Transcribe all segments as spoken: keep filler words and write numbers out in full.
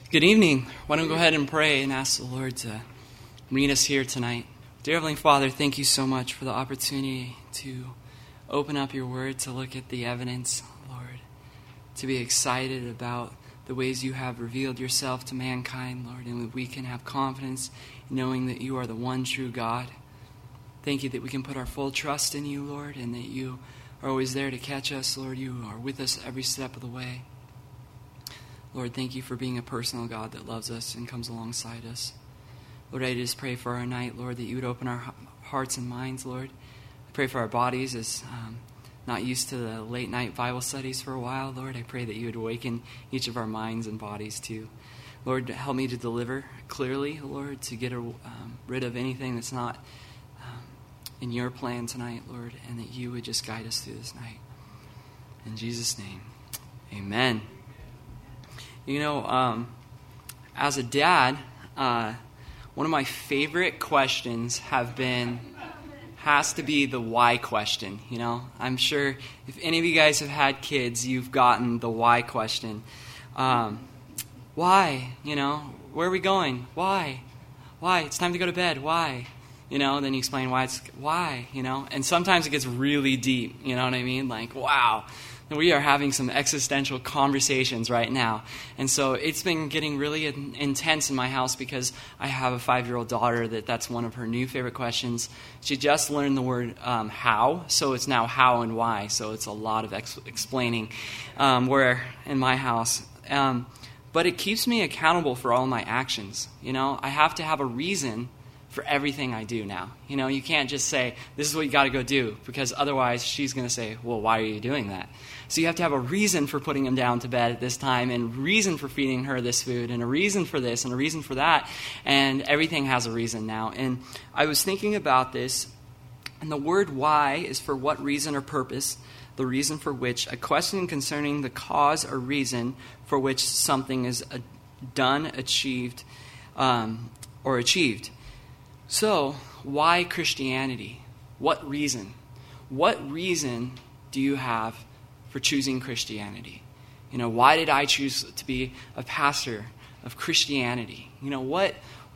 Good evening. Why don't we go ahead and pray and ask the Lord to meet us here tonight. Dear Heavenly Father, thank you so much for the opportunity to open up your word, to look at the evidence, Lord, to be excited about the ways you have revealed yourself to mankind, Lord, and that we can have confidence knowing that you are the one true God. Thank you that we can put our full trust in you, Lord, and that you are always there to catch us, Lord. You are with us every step of the way. Lord, thank you for being a personal God that loves us and comes alongside us. Lord, I just pray for our night, Lord, that you would open our hearts and minds, Lord. I pray for our bodies as um, not used to the late night Bible studies for a while, Lord. I pray that you would awaken each of our minds and bodies too. Lord, help me to deliver clearly, Lord, to get a, um, rid of anything that's not um, in your plan tonight, Lord, and that you would just guide us through this night. In Jesus' name, amen. You know, um, as a dad, uh, one of my favorite questions have been, has to be the why question, you know. I'm sure if any of you guys have had kids, you've gotten the why question. Um, why, you know, where are we going? Why? Why? It's time to go to bed. Why? You know, then you explain why it's, why, you know. And sometimes it gets really deep, you know what I mean? Like, wow. We are having some existential conversations right now. And so it's been getting really in- intense in my house because I have a five-year-old daughter that that's one of her new favorite questions. She just learned the word um, how, so it's now how and why. So it's a lot of ex- explaining um, where in my house. Um, but it keeps me accountable for all my actions. You know, I have to have a reason for everything I do now. You know, you can't just say, this is what you got to go do, because otherwise she's going to say, well, why are you doing that? So you have to have a reason for putting him down to bed at this time, and reason for feeding her this food, and a reason for this, and a reason for that, and everything has a reason now. And I was thinking about this, and the word why is for what reason or purpose, the reason for which, a question concerning the cause or reason for which something is uh, done, achieved, um, or achieved. So, why Christianity? What reason? What reason do you have for choosing Christianity? You know, why did I choose to be a pastor of Christianity? You know, what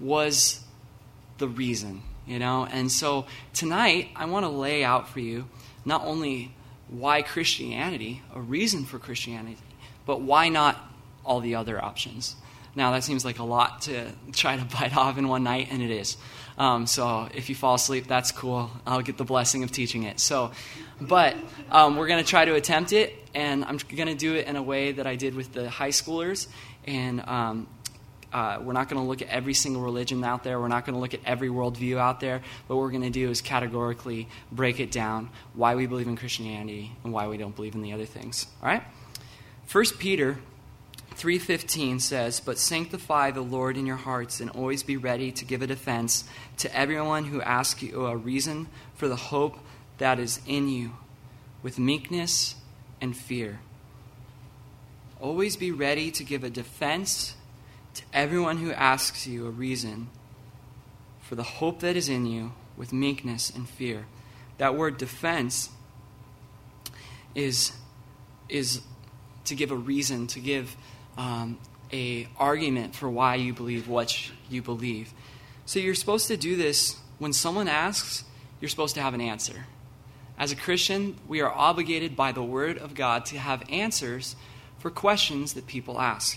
was the reason? You know, and so tonight I want to lay out for you not only why Christianity, a reason for Christianity, but why not all the other options? Now, that seems like a lot to try to bite off in one night, and it is. Um, so if you fall asleep, that's cool. I'll get the blessing of teaching it. So, but um, we're going to try to attempt it, and I'm going to do it in a way that I did with the high schoolers. And um, uh, we're not going to look at every single religion out there. We're not going to look at every worldview out there. What we're going to do is categorically break it down, why we believe in Christianity and why we don't believe in the other things. All right? First Peter three fifteen says, but sanctify the Lord in your hearts and always be ready to give a defense to everyone who asks you a reason for the hope that is in you with meekness and fear. Always be ready to give a defense to everyone who asks you a reason for the hope that is in you with meekness and fear. That word defense is, is to give a reason, to give Um, a argument for why you believe what you believe. So you're supposed to do this when someone asks, you're supposed to have an answer. As a Christian, we are obligated by the Word of God to have answers for questions that people ask.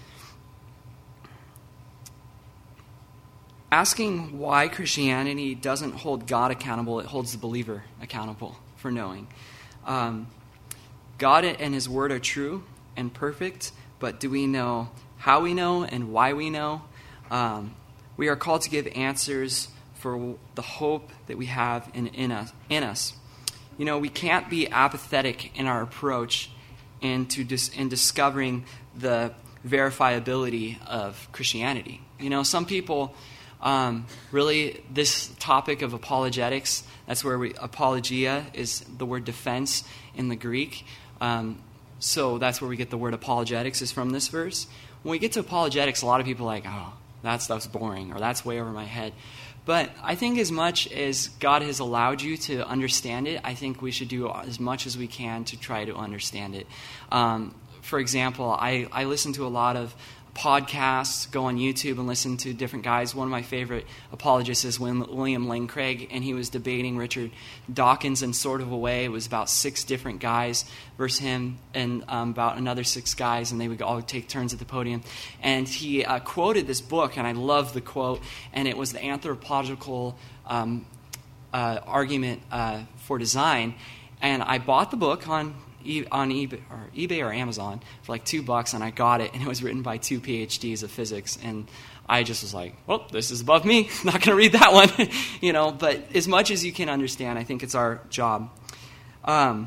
Asking why Christianity doesn't hold God accountable, it holds the believer accountable for knowing. Um, God and His Word are true and perfect. But do we know how we know and why we know? Um, we are called to give answers for the hope that we have in, in, us, in us. You know, we can't be apathetic in our approach into dis, in discovering the verifiability of Christianity. You know, some people um, really, this topic of apologetics, that's where we, apologia is the word defense in the Greek. Um, So that's where we get the word apologetics is from this verse. When we get to apologetics, a lot of people are like, oh, that stuff's boring, or that's way over my head. But I think as much as God has allowed you to understand it, I think we should do as much as we can to try to understand it. Um, for example, I, I listen to a lot of podcasts, go on YouTube and listen to different guys. One of my favorite apologists is William Lane Craig, and he was debating Richard Dawkins in sort of a way. It was about six different guys versus him and um, about another six guys, and they would all take turns at the podium. And he uh, quoted this book, and I love the quote, and it was the Anthropological um, uh, Argument uh, for Design. And I bought the book on E- on eBay or eBay or Amazon for like two bucks, and I got it, and it was written by two P H Ds of physics, and I just was like, well, this is above me. I'm not going to read that one, you know. But as much as you can understand, I think it's our job. Um,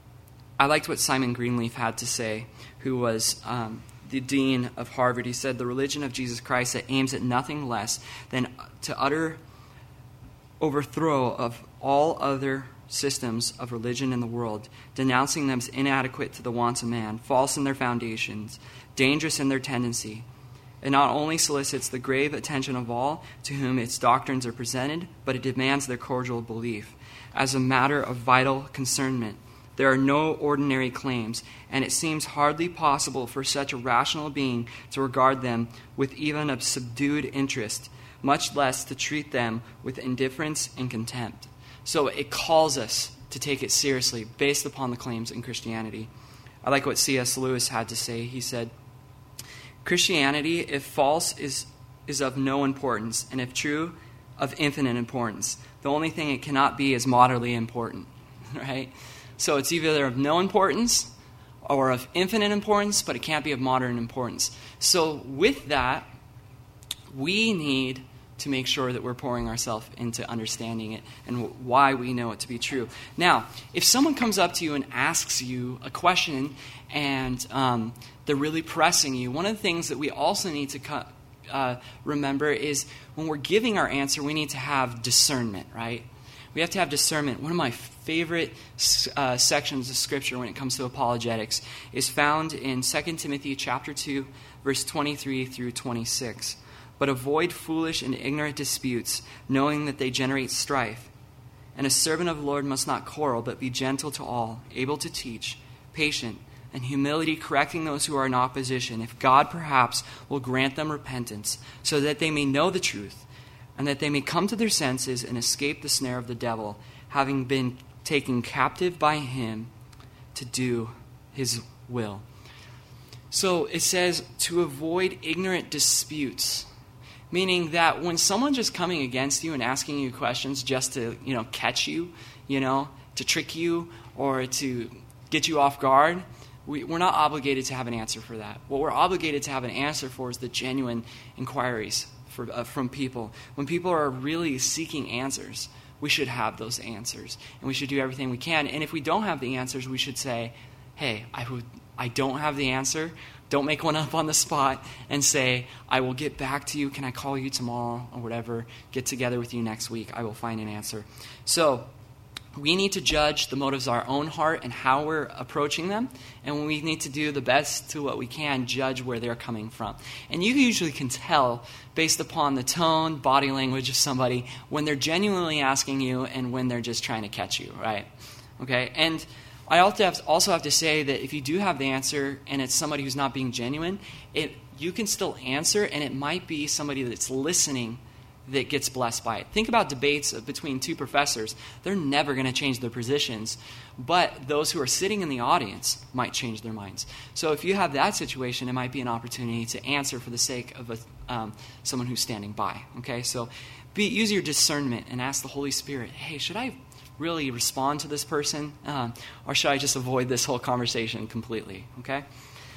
I liked what Simon Greenleaf had to say, who was um, the dean of Harvard. He said, "The religion of Jesus Christ that aims at nothing less than to utter overthrow of all other systems of religion in the world, denouncing them as inadequate to the wants of man, false in their foundations, dangerous in their tendency. It not only solicits the grave attention of all to whom its doctrines are presented, but it demands their cordial belief. As a matter of vital concernment, there are no ordinary claims, and it seems hardly possible for such a rational being to regard them with even a subdued interest, much less to treat them with indifference and contempt." So it calls us to take it seriously based upon the claims in Christianity. I like what C S Lewis had to say. He said, "Christianity, if false, is, is of no importance, and if true, of infinite importance. The only thing it cannot be is moderately important." Right? So it's either of no importance or of infinite importance, but it can't be of moderate importance. So with that, we need to make sure that we're pouring ourselves into understanding it and why we know it to be true. Now, if someone comes up to you and asks you a question and um, they're really pressing you, one of the things that we also need to co- uh, remember is when we're giving our answer, we need to have discernment, right? We have to have discernment. One of my favorite uh, sections of Scripture when it comes to apologetics is found in Second Timothy chapter two, verse twenty-three through twenty-six. "But avoid foolish and ignorant disputes, knowing that they generate strife. And a servant of the Lord must not quarrel, but be gentle to all, able to teach, patient, and humility correcting those who are in opposition, if God perhaps will grant them repentance, so that they may know the truth, and that they may come to their senses and escape the snare of the devil, having been taken captive by him to do his will." So it says to avoid ignorant disputes. Meaning that when someone's just coming against you and asking you questions just to, you know, catch you, you know, to trick you or to get you off guard, we, we're not obligated to have an answer for that. What we're obligated to have an answer for is the genuine inquiries for, uh, from people. When people are really seeking answers, we should have those answers. And we should do everything we can. And if we don't have the answers, we should say, hey, I would, I don't have the answer. Don't make one up on the spot and say, I will get back to you. Can I call you tomorrow or whatever? Get together with you next week. I will find an answer. So we need to judge the motives of our own heart and how we're approaching them. And we need to do the best to what we can, judge where they're coming from. And you usually can tell based upon the tone, body language of somebody when they're genuinely asking you and when they're just trying to catch you, right? Okay, and I also have, also have to say that if you do have the answer and it's somebody who's not being genuine, it you can still answer, and it might be somebody that's listening that gets blessed by it. Think about debates between two professors. They're never going to change their positions, but those who are sitting in the audience might change their minds. So if you have that situation, it might be an opportunity to answer for the sake of a, um, someone who's standing by. Okay, so be, use your discernment and ask the Holy Spirit, hey, should I really respond to this person, um, or should I just avoid this whole conversation completely? Okay.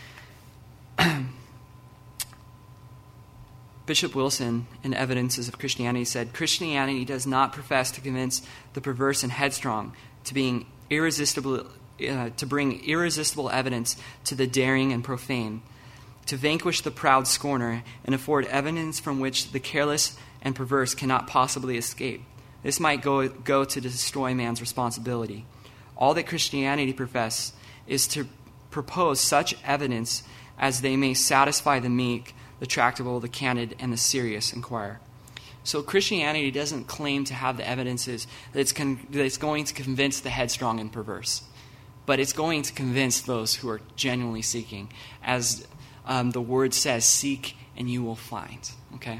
Bishop Wilson, in Evidences of Christianity, said, "Christianity does not profess to convince the perverse and headstrong, to being irresistible, uh, to bring irresistible evidence to the daring and profane, to vanquish the proud scorner, and afford evidence from which the careless and perverse cannot possibly escape. This might go, go to destroy man's responsibility. All that Christianity professes is to propose such evidence as they may satisfy the meek, the tractable, the candid, and the serious inquirer." So Christianity doesn't claim to have the evidences that it's, con- that it's going to convince the headstrong and perverse, but it's going to convince those who are genuinely seeking. As um, the word says, seek and you will find. Okay?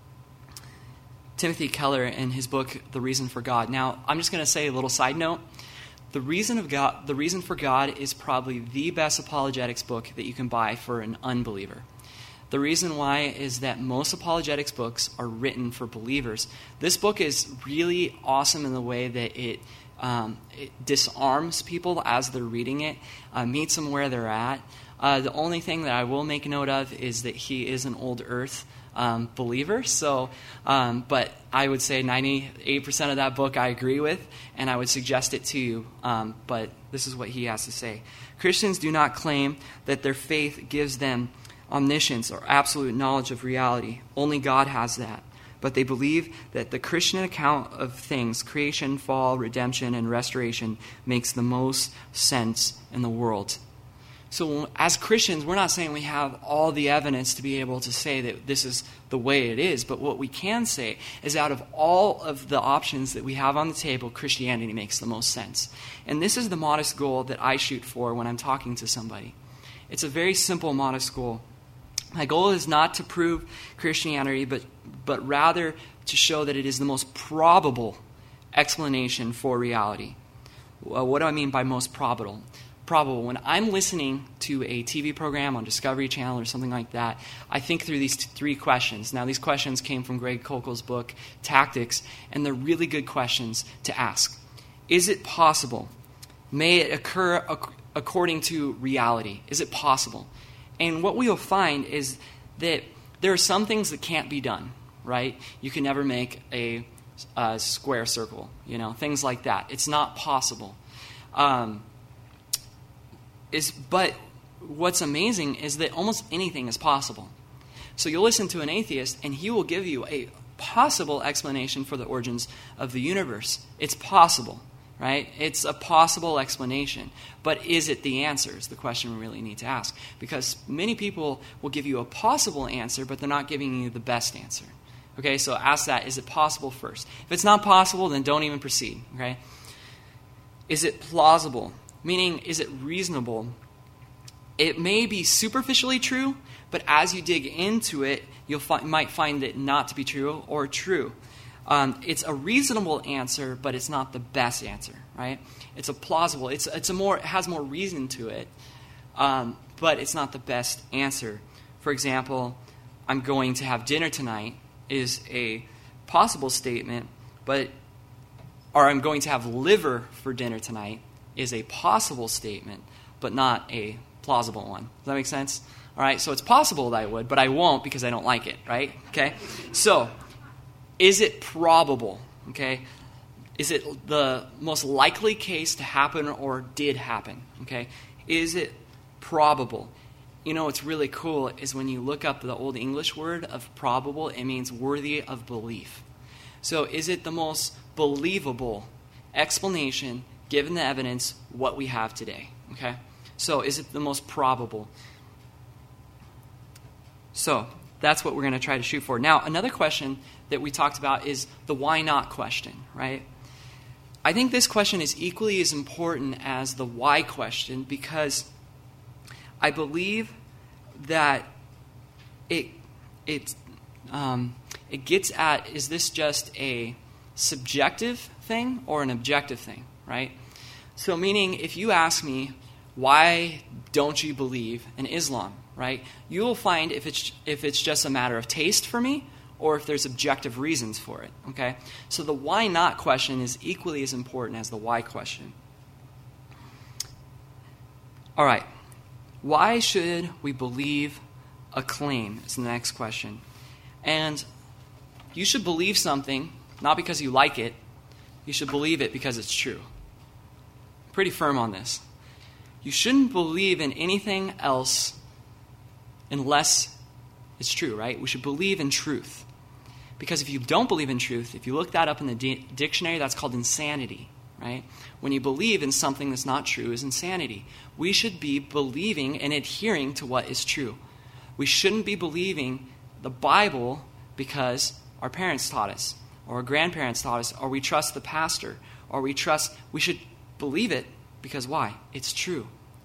Timothy Keller, in his book, The Reason for God. Now, I'm just going to say a little side note. The Reason of God, The Reason for God is probably the best apologetics book that you can buy for an unbeliever. The reason why is that most apologetics books are written for believers. This book is really awesome in the way that it, um, it disarms people as they're reading it, uh, meets them where they're at. Uh, the only thing that I will make note of is that he is an old earth um, believer. So, um, but I would say ninety-eight percent of that book I agree with, and I would suggest it to you. Um, but this is what he has to say. Christians do not claim that their faith gives them omniscience or absolute knowledge of reality. Only God has that. But they believe that the Christian account of things, creation, fall, redemption, and restoration, makes the most sense in the world. So as Christians, we're not saying we have all the evidence to be able to say that this is the way it is. But what we can say is out of all of the options that we have on the table, Christianity makes the most sense. And this is the modest goal that I shoot for when I'm talking to somebody. It's a very simple, modest goal. My goal is not to prove Christianity, but but rather to show that it is the most probable explanation for reality. Well, what do I mean by most probable? Probable. When I'm listening to a T V program on Discovery Channel or something like that, I think through these t- three questions. Now, these questions came from Greg Koukl's book, Tactics, and they're really good questions to ask. Is it possible? May it occur ac- according to reality? Is it possible? And what we will find is that there are some things that can't be done, right? You can never make a, a square circle, you know, things like that. It's not possible. Um, is but what's amazing is that almost anything is possible. So you'll listen to an atheist, and he will give you a possible explanation for the origins of the universe. It's possible. Right? It's a possible explanation. But is it the answer is the question we really need to ask. Because many people will give you a possible answer, but they're not giving you the best answer. Okay, so ask that, is it possible first? If it's not possible, then don't even proceed. Okay? Is it plausible? Meaning, is it reasonable? It may be superficially true, but as you dig into it, you'll fi- might find it not to be true or true. Um, it's a reasonable answer, but it's not the best answer, right? It's a plausible. It's it's a more it has more reason to it, um, but it's not the best answer. For example, I'm going to have dinner tonight is a possible statement, but or I'm going to have liver for dinner tonight is a possible statement, but not a plausible one. Does that make sense? All right. So it's possible that I would, but I won't because I don't like it. Right? Okay. So. Is it probable? Okay, is it the most likely case to happen or did happen? Okay, is it probable? You know what's really cool is when you look up the Old English word of probable, it means worthy of belief. So is it the most believable explanation given the evidence what we have today? Okay, so is it the most probable? So that's what we're going to try to shoot for. Now, another question that we talked about is the why not question, right? I think this question is equally as important as the why question because I believe that it it um, it gets at, is this just a subjective thing or an objective thing, right? So meaning if you ask me, why don't you believe in Islam, right? You will find if it's if it's just a matter of taste for me or if there's objective reasons for it, okay? So the why not question is equally as important as the why question. All right. Why should we believe a claim is the next question. And you should believe something not because you like it. You should believe it because it's true. Pretty firm on this. You shouldn't believe in anything else unless it's true, right? We should believe in truth. Because if you don't believe in truth, if you look that up in the di- dictionary, that's called insanity, right? When you believe in something that's not true is insanity. We should be believing and adhering to what is true. We shouldn't be believing the Bible because our parents taught us, or our grandparents taught us, or we trust the pastor, or we trust, we should believe it because why? It's true,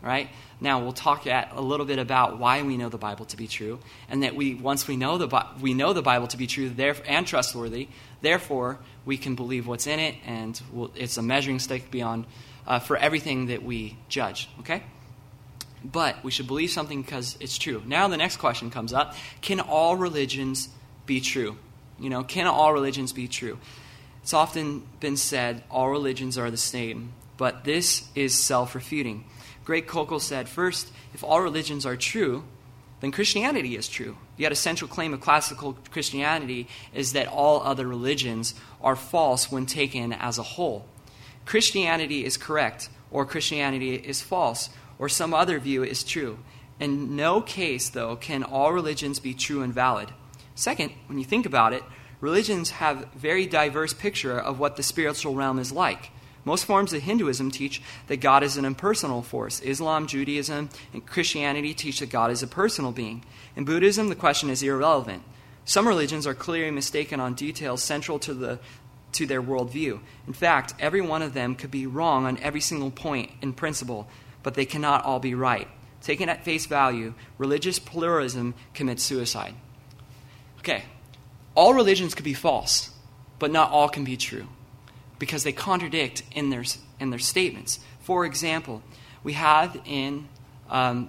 all right? Now, we'll talk at a little bit about why we know the Bible to be true, and that we once we know the we know the Bible to be true there, and trustworthy, therefore, we can believe what's in it, and we'll, it's a measuring stick beyond uh, for everything that we judge, okay? But we should believe something because it's true. Now the next question comes up. Can all religions be true? You know, can all religions be true? It's often been said all religions are the same, but this is self-refuting. Greg Koukl said, first, if all religions are true, then Christianity is true. Yet a central claim of classical Christianity is that all other religions are false when taken as a whole. Christianity is correct, or Christianity is false, or some other view is true. In no case, though, can all religions be true and valid. Second, when you think about it, religions have a very diverse picture of what the spiritual realm is like. Most forms of Hinduism teach that God is an impersonal force. Islam, Judaism, and Christianity teach that God is a personal being. In Buddhism, the question is irrelevant. Some religions are clearly mistaken on details central to the to their worldview. In fact, every one of them could be wrong on every single point in principle, but they cannot all be right. Taken at face value, religious pluralism commits suicide. Okay, all religions could be false, but not all can be true, because they contradict in their in their statements. For example, we have in um,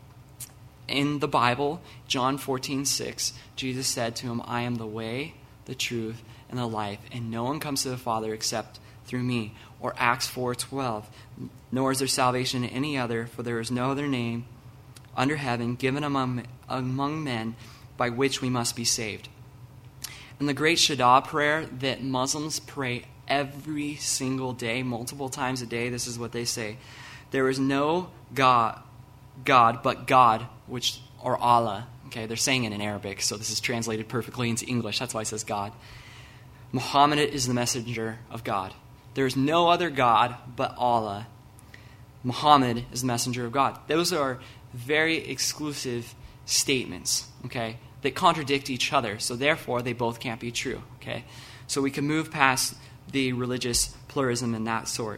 in the Bible, John fourteen six, Jesus said to him, "I am the way, the truth, and the life, and no one comes to the Father except through me." Or Acts four twelve, "Nor is there salvation in any other, for there is no other name under heaven given among among men by which we must be saved." And the great Shahada prayer that Muslims pray every single day, multiple times a day, this is what they say: "There is no God, God but God," which or Allah. Okay, they're saying it in Arabic, so this is translated perfectly into English. That's why it says God. "Muhammad is the messenger of God. There is no other God but Allah. Muhammad is the messenger of God." Those are very exclusive statements, okay, that contradict each other. So therefore, they both can't be true, okay? So we can move past the religious pluralism in that sort.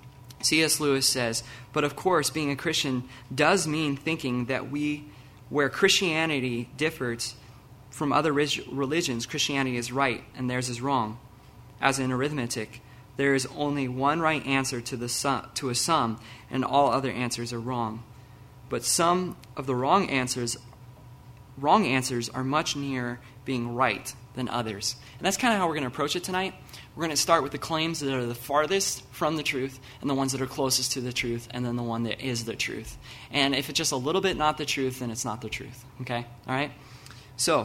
C S Lewis says, "But of course, being a Christian does mean thinking that we, where Christianity differs from other religions, Christianity is right and theirs is wrong. As in arithmetic, there is only one right answer to the sum, to a sum, and all other answers are wrong. But some of the wrong answers, wrong answers are much nearer being right than others." And that's kind of how we're going to approach it tonight. We're going to start with the claims that are the farthest from the truth, and the ones that are closest to the truth, and then the one that is the truth. And if it's just a little bit not the truth, then it's not the truth. Okay? All right? So,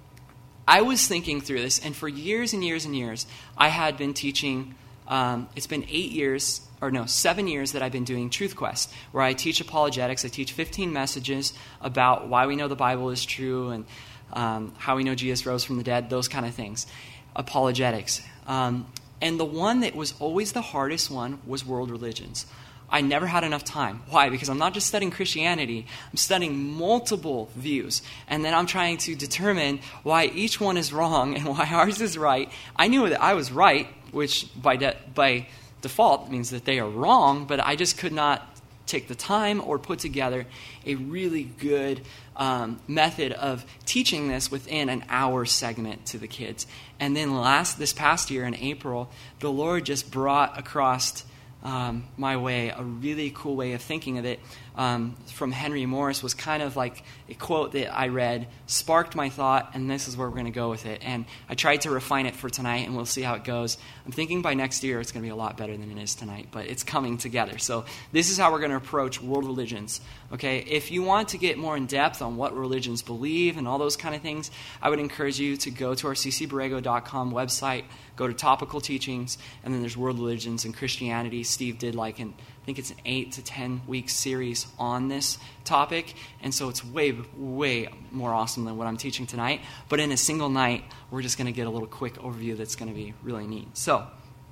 I was thinking through this, and for years and years and years, I had been teaching. Um, it's been eight years, or no, seven years that I've been doing Truth Quest, where I teach apologetics. I teach fifteen messages about why we know the Bible is true and um, how we know Jesus rose from the dead, those kind of things. Apologetics. Um, and the one that was always the hardest one was world religions. I never had enough time. Why? Because I'm not just studying Christianity, I'm studying multiple views. And then I'm trying to determine why each one is wrong and why ours is right. I knew that I was right, which by de- by default means that they are wrong, but I just could not take the time or put together a really good um, method of teaching this within an hour segment to the kids. And then last this past year in April, the Lord just brought across Um, my way, a really cool way of thinking of it um, from Henry Morris was kind of like a quote that I read, sparked my thought, and this is where we're going to go with it. And I tried to refine it for tonight, and we'll see how it goes. I'm thinking by next year it's going to be a lot better than it is tonight, but it's coming together. So this is how we're going to approach world religions. Okay, if you want to get more in depth on what religions believe and all those kind of things, I would encourage you to go to our c c borrego dot com website, go to topical teachings, and then there's world religions and Christianity. Steve did like an, I think it's an eight to ten week series on this topic, and so it's way, way more awesome than what I'm teaching tonight. But in a single night, we're just going to get a little quick overview that's going to be really neat. So,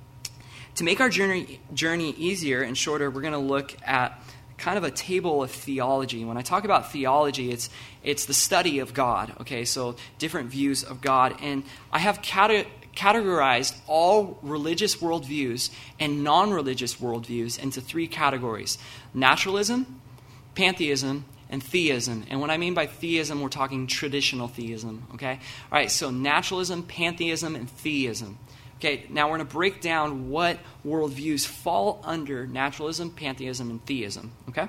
to make our journey journey easier and shorter, we're going to look at kind of a table of theology. When I talk about theology, it's it's the study of God. Okay, so different views of God, and I have cate- categorized all religious worldviews and non-religious worldviews into three categories: naturalism, pantheism, and theism. And what I mean by theism, we're talking traditional theism, okay? All right, so naturalism, pantheism, and theism. Okay, now we're going to break down what worldviews fall under naturalism, pantheism, and theism, okay?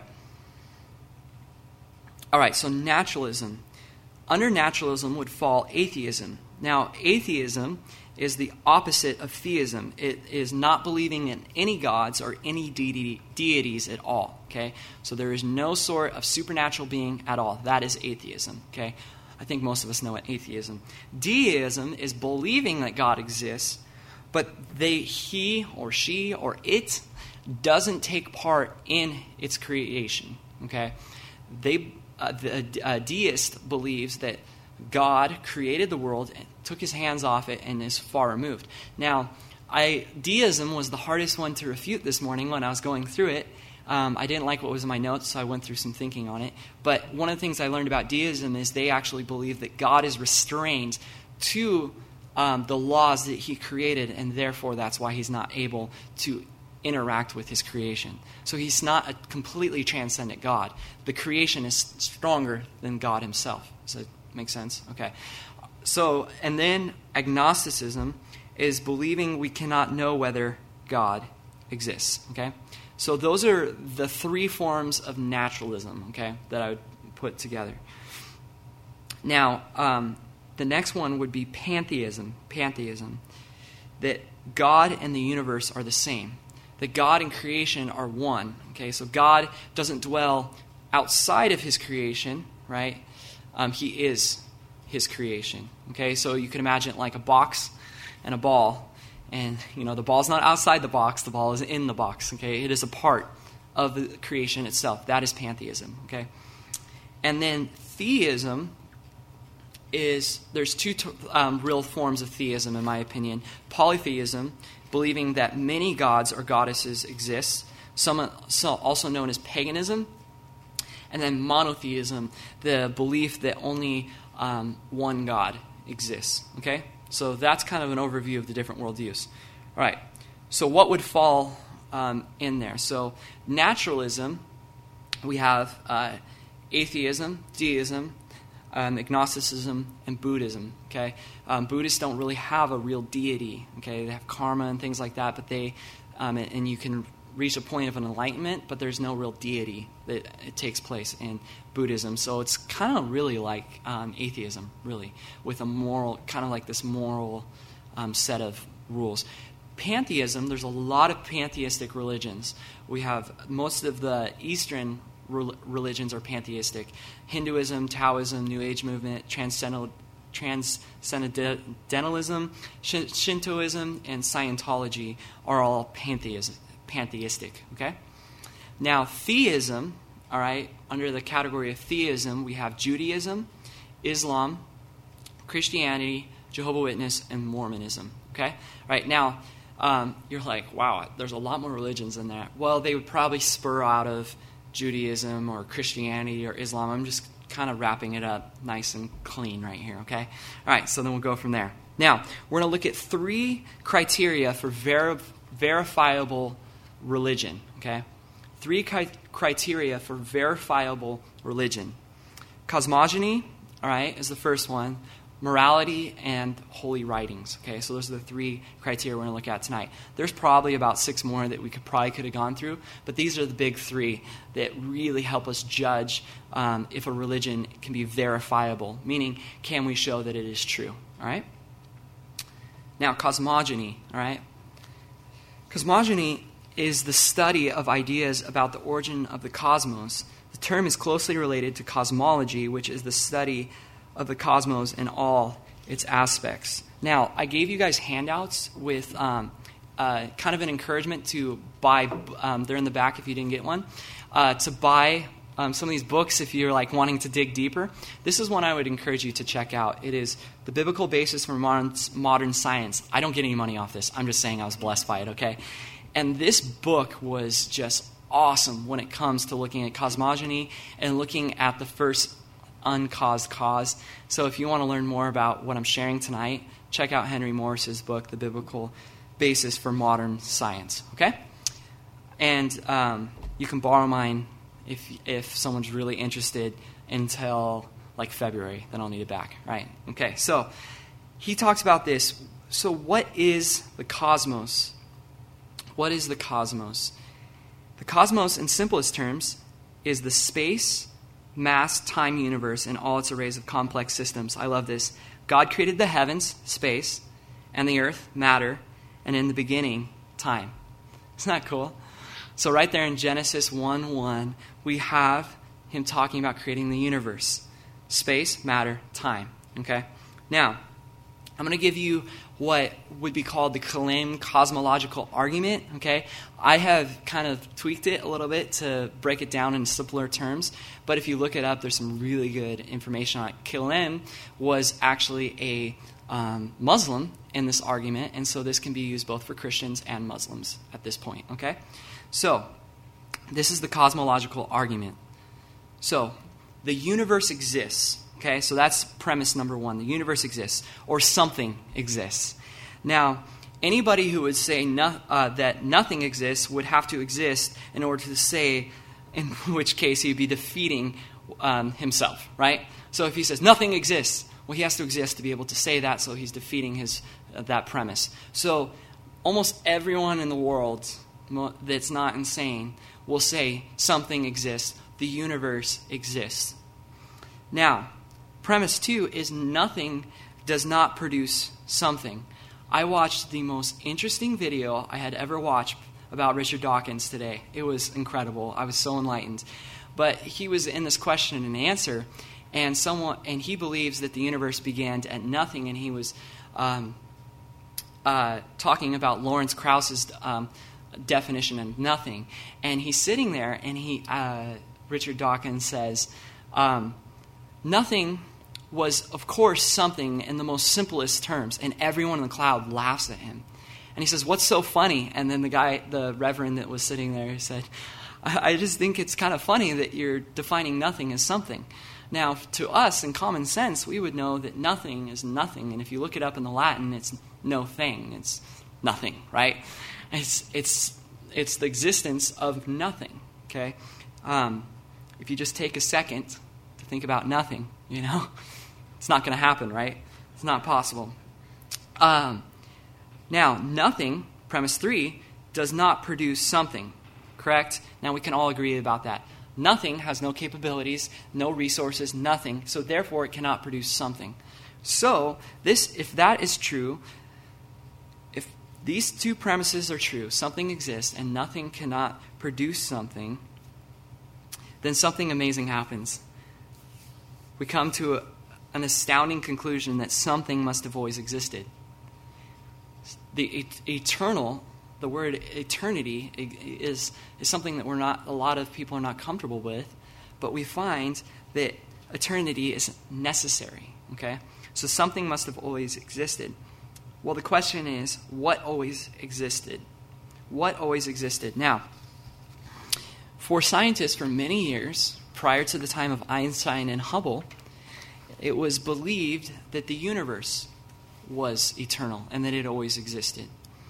All right, so naturalism. Under naturalism would fall atheism. Now, atheism is the opposite of theism. It is not believing in any gods or any deity, deities at all, okay? So there is no sort of supernatural being at all. That is atheism, okay? I think most of us know what atheism. Deism is believing that God exists, but they, he or she or it doesn't take part in its creation, okay? They, uh, the uh, deist believes that God created the world, took his hands off it, and is far removed. Now, I, deism was the hardest one to refute this morning when I was going through it. Um, I didn't like what was in my notes, so I went through some thinking on it. But one of the things I learned about deism is they actually believe that God is restrained to um, the laws that he created, and therefore that's why he's not able to interact with his creation. So he's not a completely transcendent God. The creation is stronger than God himself. So Make sense? Okay. So, and then agnosticism is believing we cannot know whether God exists. Okay? So those are the three forms of naturalism, okay, that I would put together. Now, um, the next one would be pantheism. Pantheism. That God and the universe are the same. That God and creation are one. Okay? So God doesn't dwell outside of his creation, right? Um, he is his creation. Okay, so you can imagine it like a box and a ball, and you know the ball's not outside the box; the ball is in the box. Okay, it is a part of the creation itself. That is pantheism. Okay, and then theism is there's two t- um, real forms of theism, in my opinion. Polytheism, believing that many gods or goddesses exist, some so also known as paganism. And then monotheism, the belief that only um, one God exists. Okay? So that's kind of an overview of the different worldviews. All right. So what would fall um, in there? So naturalism, we have uh, atheism, deism, um, agnosticism, and Buddhism. Okay? Um, Buddhists don't really have a real deity. Okay? They have karma and things like that, but they, um, and, and you can reach a point of an enlightenment, but there's no real deity that it takes place in Buddhism. So it's kind of really like um, atheism, really, with a moral, kind of like this moral um, set of rules. Pantheism, there's a lot of pantheistic religions. We have most of the Eastern re- religions are pantheistic. Hinduism, Taoism, New Age movement, transcendental Transcendentalism, Shintoism, and Scientology are all pantheism. pantheistic, okay? Now, theism, all right, under the category of theism, we have Judaism, Islam, Christianity, Jehovah's Witness, and Mormonism, okay? All right, now, um, you're like, wow, there's a lot more religions than that. Well, they would probably spur out of Judaism or Christianity or Islam. I'm just kind of wrapping it up nice and clean right here, okay? All right, so then we'll go from there. Now, we're going to look at three criteria for veri- verifiable religion, okay? Three ki- criteria for verifiable religion. Cosmogony, all right, is the first one. Morality and holy writings, okay? So those are the three criteria we're going to look at tonight. There's probably about six more that we could probably could have gone through, but these are the big three that really help us judge um, if a religion can be verifiable, meaning can we show that it is true, all right? Now, cosmogony, all right? Cosmogony is the study of ideas about the origin of the cosmos. The term is closely related to cosmology, which is the study of the cosmos in all its aspects. Now, I gave you guys handouts with um, uh, kind of an encouragement to buy, um, they're in the back if you didn't get one, uh, to buy um, some of these books if you're like wanting to dig deeper. This is one I would encourage you to check out. It is The Biblical Basis for Modern, Modern Science. I don't get any money off this. I'm just saying I was blessed by it, okay? And this book was just awesome when it comes to looking at cosmogony and looking at the first uncaused cause. So if you want to learn more about what I'm sharing tonight, check out Henry Morris's book, The Biblical Basis for Modern Science, okay? And um, you can borrow mine if if someone's really interested until like February. Then I'll need it back, right? Okay, so he talks about this. So what is the cosmos? What is the cosmos? The cosmos, in simplest terms, is the space, mass, time universe and all its arrays of complex systems. I love this. God created the heavens, space, and the earth, matter, and in the beginning, time. Isn't that cool? So right there in Genesis one one, we have him talking about creating the universe. Space, matter, time. Okay? Now, I'm going to give you what would be called the Kalam cosmological argument. Okay, I have kind of tweaked it a little bit to break it down in simpler terms. But if you look it up, there's some really good information on it. Kalam was actually a um, Muslim in this argument, and so this can be used both for Christians and Muslims at this point. Okay, so this is the cosmological argument. So the universe exists. Okay, so that's premise number one. The universe exists, or something exists. Now, anybody who would say no, uh, that nothing exists would have to exist in order to say, in which case he'd be defeating um, himself, right? So if he says nothing exists, well, he has to exist to be able to say that, so he's defeating his uh, that premise. So almost everyone in the world that's not insane will say something exists, the universe exists. Now, premise two is nothing does not produce something. I watched the most interesting video I had ever watched about Richard Dawkins today. It was incredible. I was so enlightened. But he was in this question and answer, and someone and he believes that the universe began at nothing, and he was um, uh, talking about Lawrence Krauss's um, definition of nothing. And he's sitting there, and he uh, Richard Dawkins says, um, nothing was, of course, something in the most simplest terms, and everyone in the crowd laughs at him. And he says, what's so funny? And then the guy, the reverend that was sitting there, said, I, I just think it's kind of funny that you're defining nothing as something. Now, to us, in common sense, we would know that nothing is nothing. And if you look it up in the Latin, it's no thing. It's nothing, right? It's it's it's the existence of nothing, okay? Um, if you just take a second to think about nothing, you know, it's not going to happen, right? It's not possible. Um, now, nothing, premise three, does not produce something, correct? Now, we can all agree about that. Nothing has no capabilities, no resources, nothing, so therefore it cannot produce something. So, this, if that is true, if these two premises are true, something exists and nothing cannot produce something, then something amazing happens. We come to a, an astounding conclusion that something must have always existed. The et- eternal, the word eternity is, is something that we're not, a lot of people are not comfortable with, but we find that eternity is necessary, okay? So something must have always existed. Well, the question is, what always existed? What always existed? Now, for scientists for many years, prior to the time of Einstein and Hubble, it was believed that the universe was eternal and that it always existed.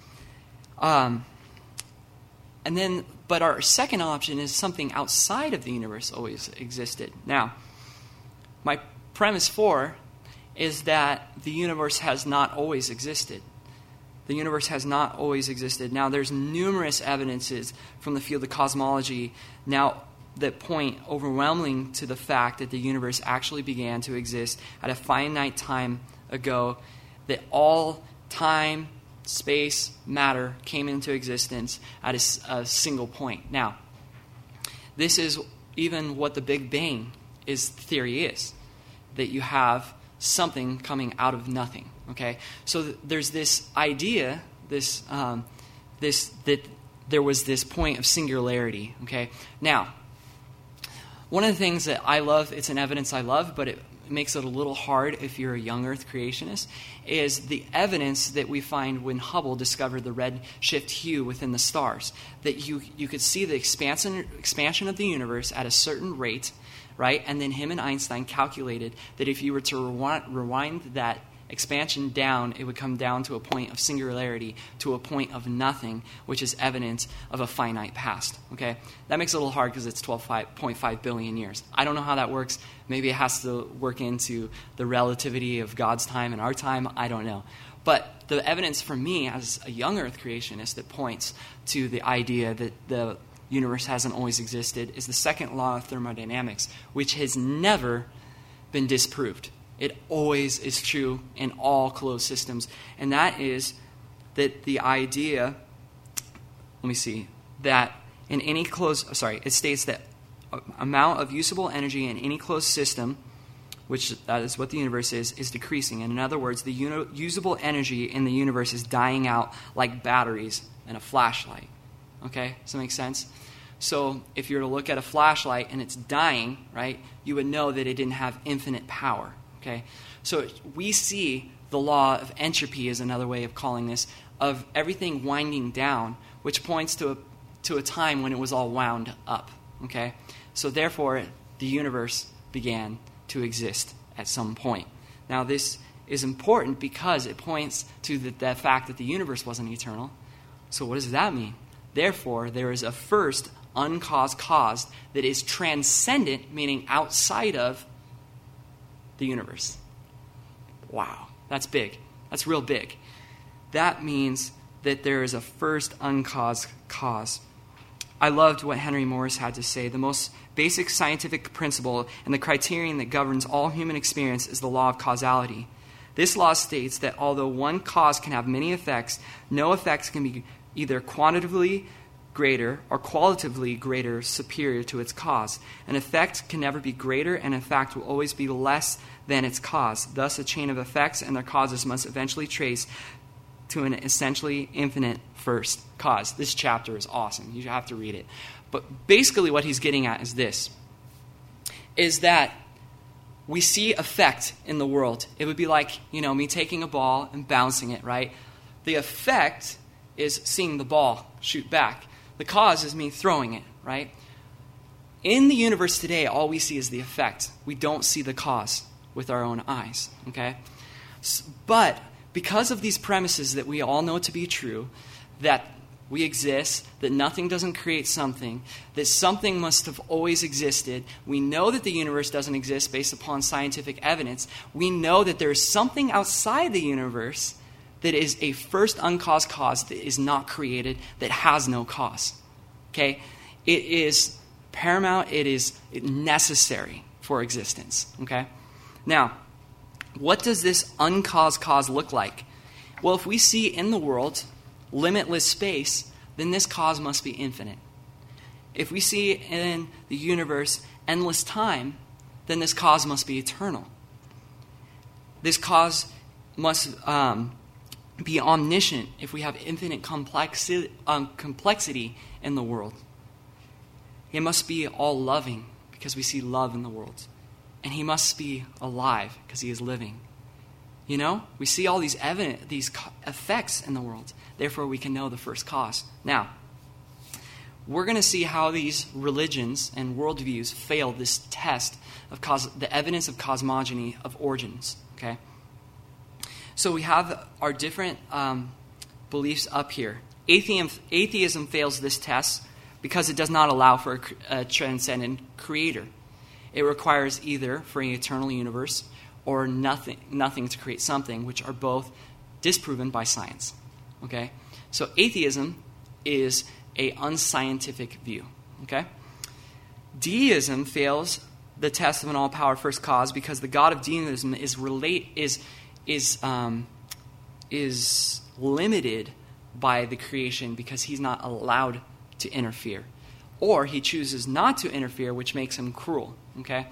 Um, and then, but our second option is something outside of the universe always existed. Now, my premise four is that the universe has not always existed. The universe has not always existed. Now, there's numerous evidences from the field of cosmology now that point overwhelmingly to the fact that the universe actually began to exist at a finite time ago, that all time, space, matter came into existence at a, a single point. Now, this is even what the Big Bang is theory is, that you have something coming out of nothing. Okay, so th- there's this idea, this um, this that there was this point of singularity. Okay, now, one of the things that I love, it's an evidence I love, but it makes it a little hard if you're a young Earth creationist, is the evidence that we find when Hubble discovered the redshift hue within the stars. That you you could see the expansion expansion of the universe at a certain rate, right? And then him and Einstein calculated that if you were to rewind, rewind that Expansion down, it would come down to a point of singularity, to a point of nothing, which is evidence of a finite past. Okay, that makes it a little hard because it's twelve point five billion years. I don't know how that works. Maybe it has to work into the relativity of God's time and our time. I don't know. But the evidence for me as a young earth creationist that points to the idea that the universe hasn't always existed is the second law of thermodynamics, which has never been disproved. It always is true in all closed systems. And that is that the idea, let me see, that in any closed, sorry, it states that amount of usable energy in any closed system, which that is what the universe is, is decreasing. And in other words, the uni- usable energy in the universe is dying out like batteries in a flashlight. Okay? Does that make sense? So if you were to look at a flashlight and it's dying, right, you would know that it didn't have infinite power. Okay? So we see the law of entropy is another way of calling this, of everything winding down, which points to a, to a time when it was all wound up. Okay? So therefore, the universe began to exist at some point. Now, this is important because it points to the, the fact that the universe wasn't eternal. So what does that mean? Therefore, there is a first uncaused cause that is transcendent, meaning outside of the universe. Wow, that's big. That's real big. That means that there is a first uncaused cause. I loved what Henry Morris had to say. The most basic scientific principle and the criterion that governs all human experience is the law of causality. This law states that although one cause can have many effects, no effects can be either quantitatively greater or qualitatively greater superior to its cause. An effect can never be greater, and in fact will always be less than its cause. Thus, a chain of effects and their causes must eventually trace to an essentially infinite first cause. This chapter is awesome. You have to read it. But basically what he's getting at is this, is that we see effect in the world. It would be like, you know, me taking a ball and bouncing it, right? The effect is seeing the ball shoot back. The cause is me throwing it, right? In the universe today, all we see is the effect. We don't see the cause with our own eyes, okay? But because of these premises that we all know to be true, that we exist, that nothing doesn't create something, that something must have always existed, we know that the universe doesn't exist based upon scientific evidence, we know that there is something outside the universe that is a first uncaused cause that is not created, that has no cause. Okay? It is paramount, it is necessary for existence. Okay? Now, what does this uncaused cause look like? Well, if we see in the world limitless space, then this cause must be infinite. If we see in the universe endless time, then this cause must be eternal. This cause must um, be omniscient if we have infinite complexi- um, complexity in the world. It must be all-loving because we see love in the world. And he must be alive because he is living. You know, we see all these evident, these effects in the world. Therefore, we can know the first cause. Now, we're going to see how these religions and worldviews fail this test of cos- the evidence of cosmogony of origins. Okay. So we have our different um, beliefs up here. Atheism, atheism fails this test because it does not allow for a, a transcendent creator. It requires either for an eternal universe or nothing, nothing to create something, which are both disproven by science. Okay, so atheism is a unscientific view. Okay, deism fails the test of an all-power first cause because the God of deism is relate is is um, is limited by the creation because he's not allowed to interfere, or he chooses not to interfere, which makes him cruel. Okay,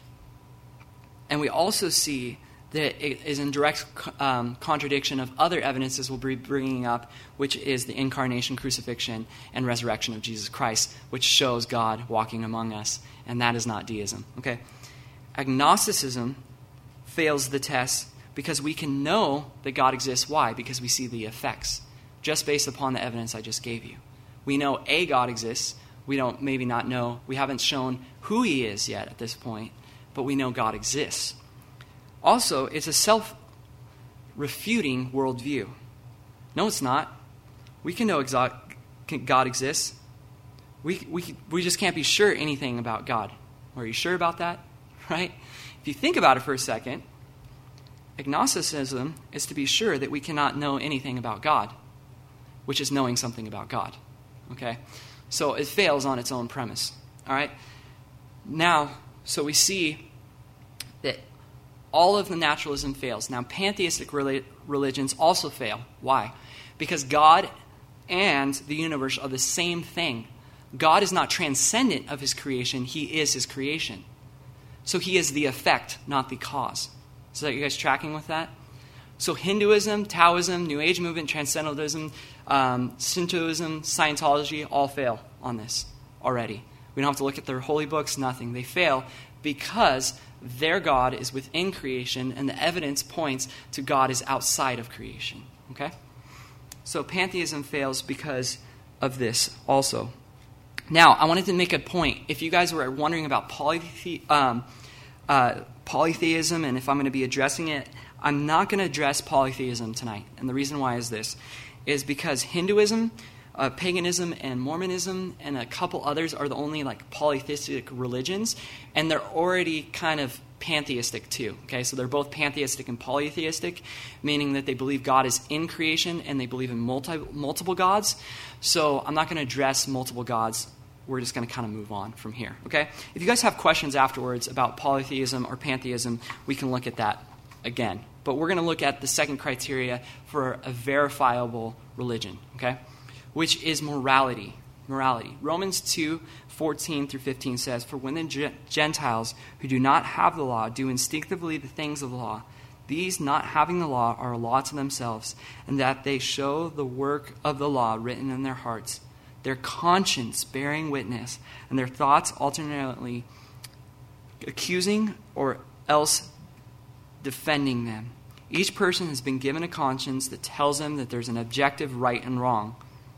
and we also see that it is in direct um, contradiction of other evidences we'll be bringing up, which is the incarnation, crucifixion, and resurrection of Jesus Christ, which shows God walking among us, and that is not deism. Okay, agnosticism fails the test because we can know that God exists. Why? Because we see the effects, just based upon the evidence I just gave you. We know a God exists. We don't maybe not know. We haven't shown who he is yet at this point, but we know God exists. Also, it's a self refuting worldview. No, it's not. We can know exa- God exists. We, we, we just can't be sure anything about God. Are you sure about that? Right? If you think about it for a second, agnosticism is to be sure that we cannot know anything about God, which is knowing something about God. Okay? So it fails on its own premise. All right? Now, so we see that all of the naturalism fails. Now, pantheistic rela- religions also fail. Why? Because God and the universe are the same thing. God is not transcendent of his creation. He is his creation. So he is the effect, not the cause. So are you guys tracking with that? So Hinduism, Taoism, New Age movement, Transcendentalism, um, Shintoism, Scientology all fail on this already. We don't have to look at their holy books, nothing. They fail because their God is within creation and the evidence points to God is outside of creation. Okay? So pantheism fails because of this also. Now, I wanted to make a point. If you guys were wondering about polythe- um, uh, polytheism and if I'm going to be addressing it, I'm not going to address polytheism tonight. And the reason why is this, is because Hinduism, uh, paganism, and Mormonism, and a couple others are the only like polytheistic religions, and they're already kind of pantheistic too. Okay, so they're both pantheistic and polytheistic, meaning that they believe God is in creation and they believe in multi, multiple gods. So I'm not going to address multiple gods. We're just going to kind of move on from here. Okay, if you guys have questions afterwards about polytheism or pantheism, we can look at that again. But we're going to look at the second criteria for a verifiable religion. Okay, which is morality. Morality. Romans two fourteen through fifteen says, "For when the Gentiles who do not have the law do instinctively the things of the law, these not having the law are a law to themselves, and that they show the work of the law written in their hearts, their conscience bearing witness, and their thoughts alternately accusing or else defending them. Each person has been given a conscience that tells them that there's an objective right and wrong.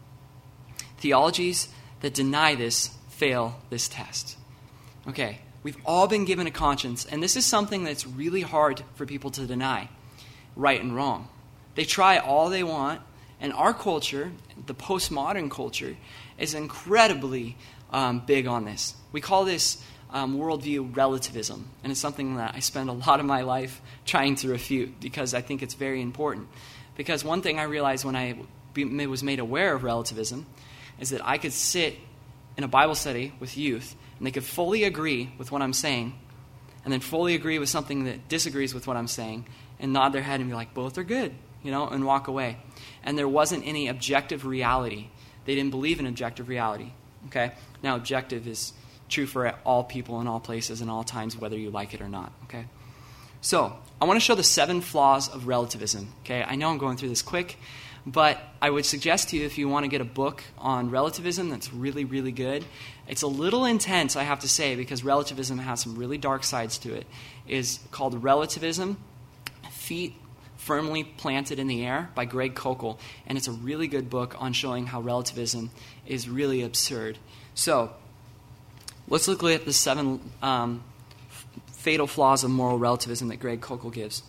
Theologies that deny this fail this test." Okay, we've all been given a conscience, and this is something that's really hard for people to deny, right and wrong. They try all they want, and our culture, the postmodern culture, is incredibly um, big on this. We call this um, worldview relativism, and it's something that I spend a lot of my life trying to refute because I think it's very important. Because one thing I realized when I be, was made aware of relativism is that I could sit in a Bible study with youth, and they could fully agree with what I'm saying, and then fully agree with something that disagrees with what I'm saying, and nod their head and be like, both are good, you know, and walk away. And there wasn't any objective reality. They didn't believe in objective reality, okay? Now, objective is true for all people in all places and all times, whether you like it or not, okay? So, I want to show the seven flaws of relativism, okay? I know I'm going through this quick, but I would suggest to you if you want to get a book on relativism that's really, really good. It's a little intense, I have to say, because relativism has some really dark sides to it. It's called Relativism, Feet Firmly Planted in the Air by Greg Koukl, and it's a really good book on showing how relativism is really absurd. So, let's look at the seven um, fatal flaws of moral relativism that Greg Koukl gives.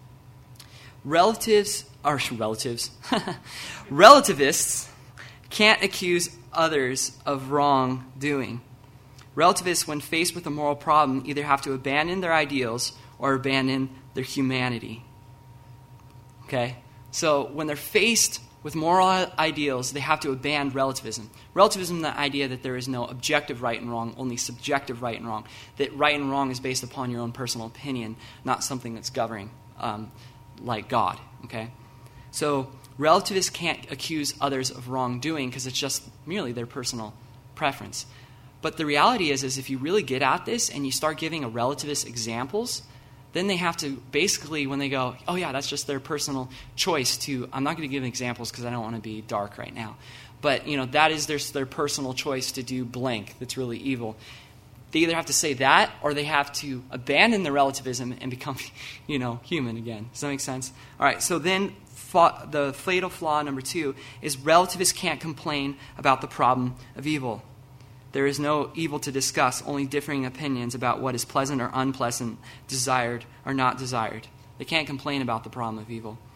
Relatives, or relatives, relativists can't accuse others of wrongdoing. Relativists, when faced with a moral problem, either have to abandon their ideals or abandon their humanity. Okay? So when they're faced with moral ideals, they have to abandon relativism. Relativism is the idea that there is no objective right and wrong, only subjective right and wrong. That right and wrong is based upon your own personal opinion, not something that's governing, um, like God. Okay? So relativists can't accuse others of wrongdoing because it's just merely their personal preference. But the reality is, is if you really get at this and you start giving a relativist examples, then they have to basically, when they go, oh yeah, that's just their personal choice to, I'm not going to give examples because I don't want to be dark right now. But, you know, that is their, their personal choice to do blank that's really evil. They either have to say that or they have to abandon the relativism and become, you know, human again. Does that make sense? All right, so then fa- the fatal flaw number two is relativists can't complain about the problem of evil. There is no evil to discuss, only differing opinions about what is pleasant or unpleasant, desired or not desired. They can't complain about the problem of evil.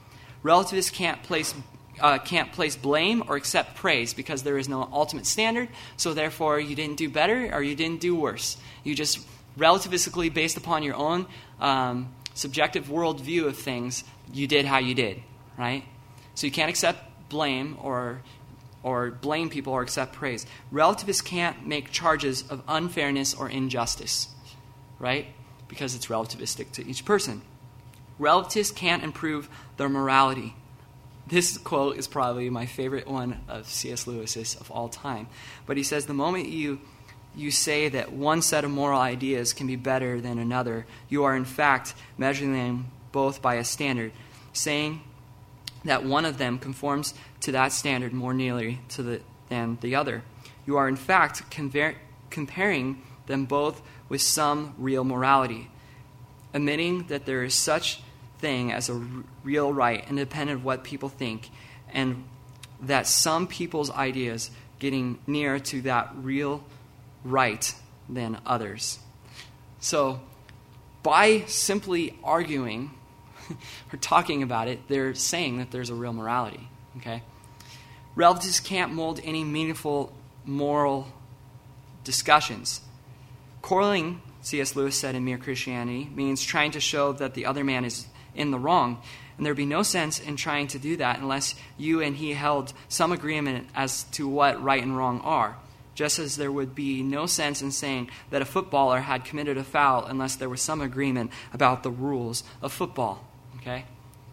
Relativists can't place uh, can't place blame or accept praise because there is no ultimate standard. So therefore, you didn't do better or you didn't do worse. You just relativistically, based upon your own um, subjective worldview of things, you did how you did, right? So you can't accept blame or or blame people or accept praise. Relativists can't make charges of unfairness or injustice, right? Because it's relativistic to each person. Relativists can't improve their morality. This quote is probably my favorite one of C S Lewis's of all time. But he says, the moment you you say that one set of moral ideas can be better than another, you are in fact measuring them both by a standard, saying that one of them conforms to that standard more nearly to the, than the other. You are in fact compar- comparing them both with some real morality, admitting that there is such thing as a r- real right independent of what people think, and that some people's ideas getting nearer to that real right than others. So by simply arguing or talking about it, they're saying that there's a real morality. Okay? Relativists can't mold any meaningful moral discussions. Quarreling, C S Lewis said in Mere Christianity, means trying to show that the other man is in the wrong. And there'd be no sense in trying to do that unless you and he held some agreement as to what right and wrong are. Just as there would be no sense in saying that a footballer had committed a foul unless there was some agreement about the rules of football. Okay?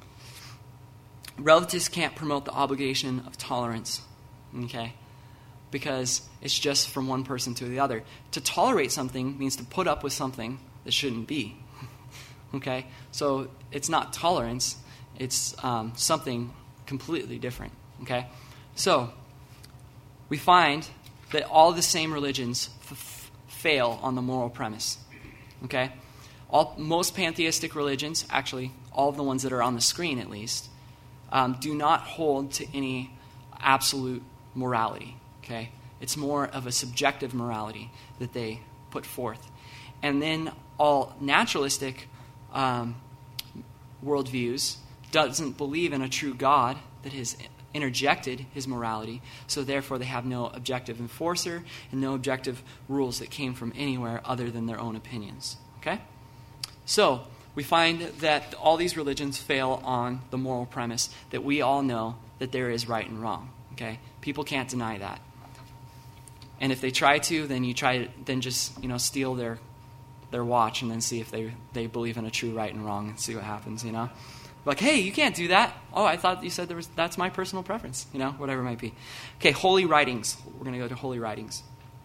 Relativists can't promote the obligation of tolerance. Okay? Because it's just from one person to the other. To tolerate something means to put up with something that shouldn't be. Okay? So it's not tolerance. It's um, something completely different. Okay? So we find that all the same religions f- fail on the moral premise. Okay? All, most pantheistic religions, actually all of the ones that are on the screen at least, um, do not hold to any absolute morality. Okay? It's more of a subjective morality that they put forth. And then all naturalistic um, worldviews doesn't believe in a true God that has interjected his morality, so therefore they have no objective enforcer and no objective rules that came from anywhere other than their own opinions. Okay? So we find that all these religions fail on the moral premise that we all know that there is right and wrong. Okay? People can't deny that. And if they try to, then you try to then just, you know, steal their their watch and then see if they they believe in a true right and wrong and see what happens, you know? Like, hey, you can't do that. Oh, I thought you said there was. That's my personal preference. You know, whatever it might be. Okay, holy writings. We're going to go to holy writings.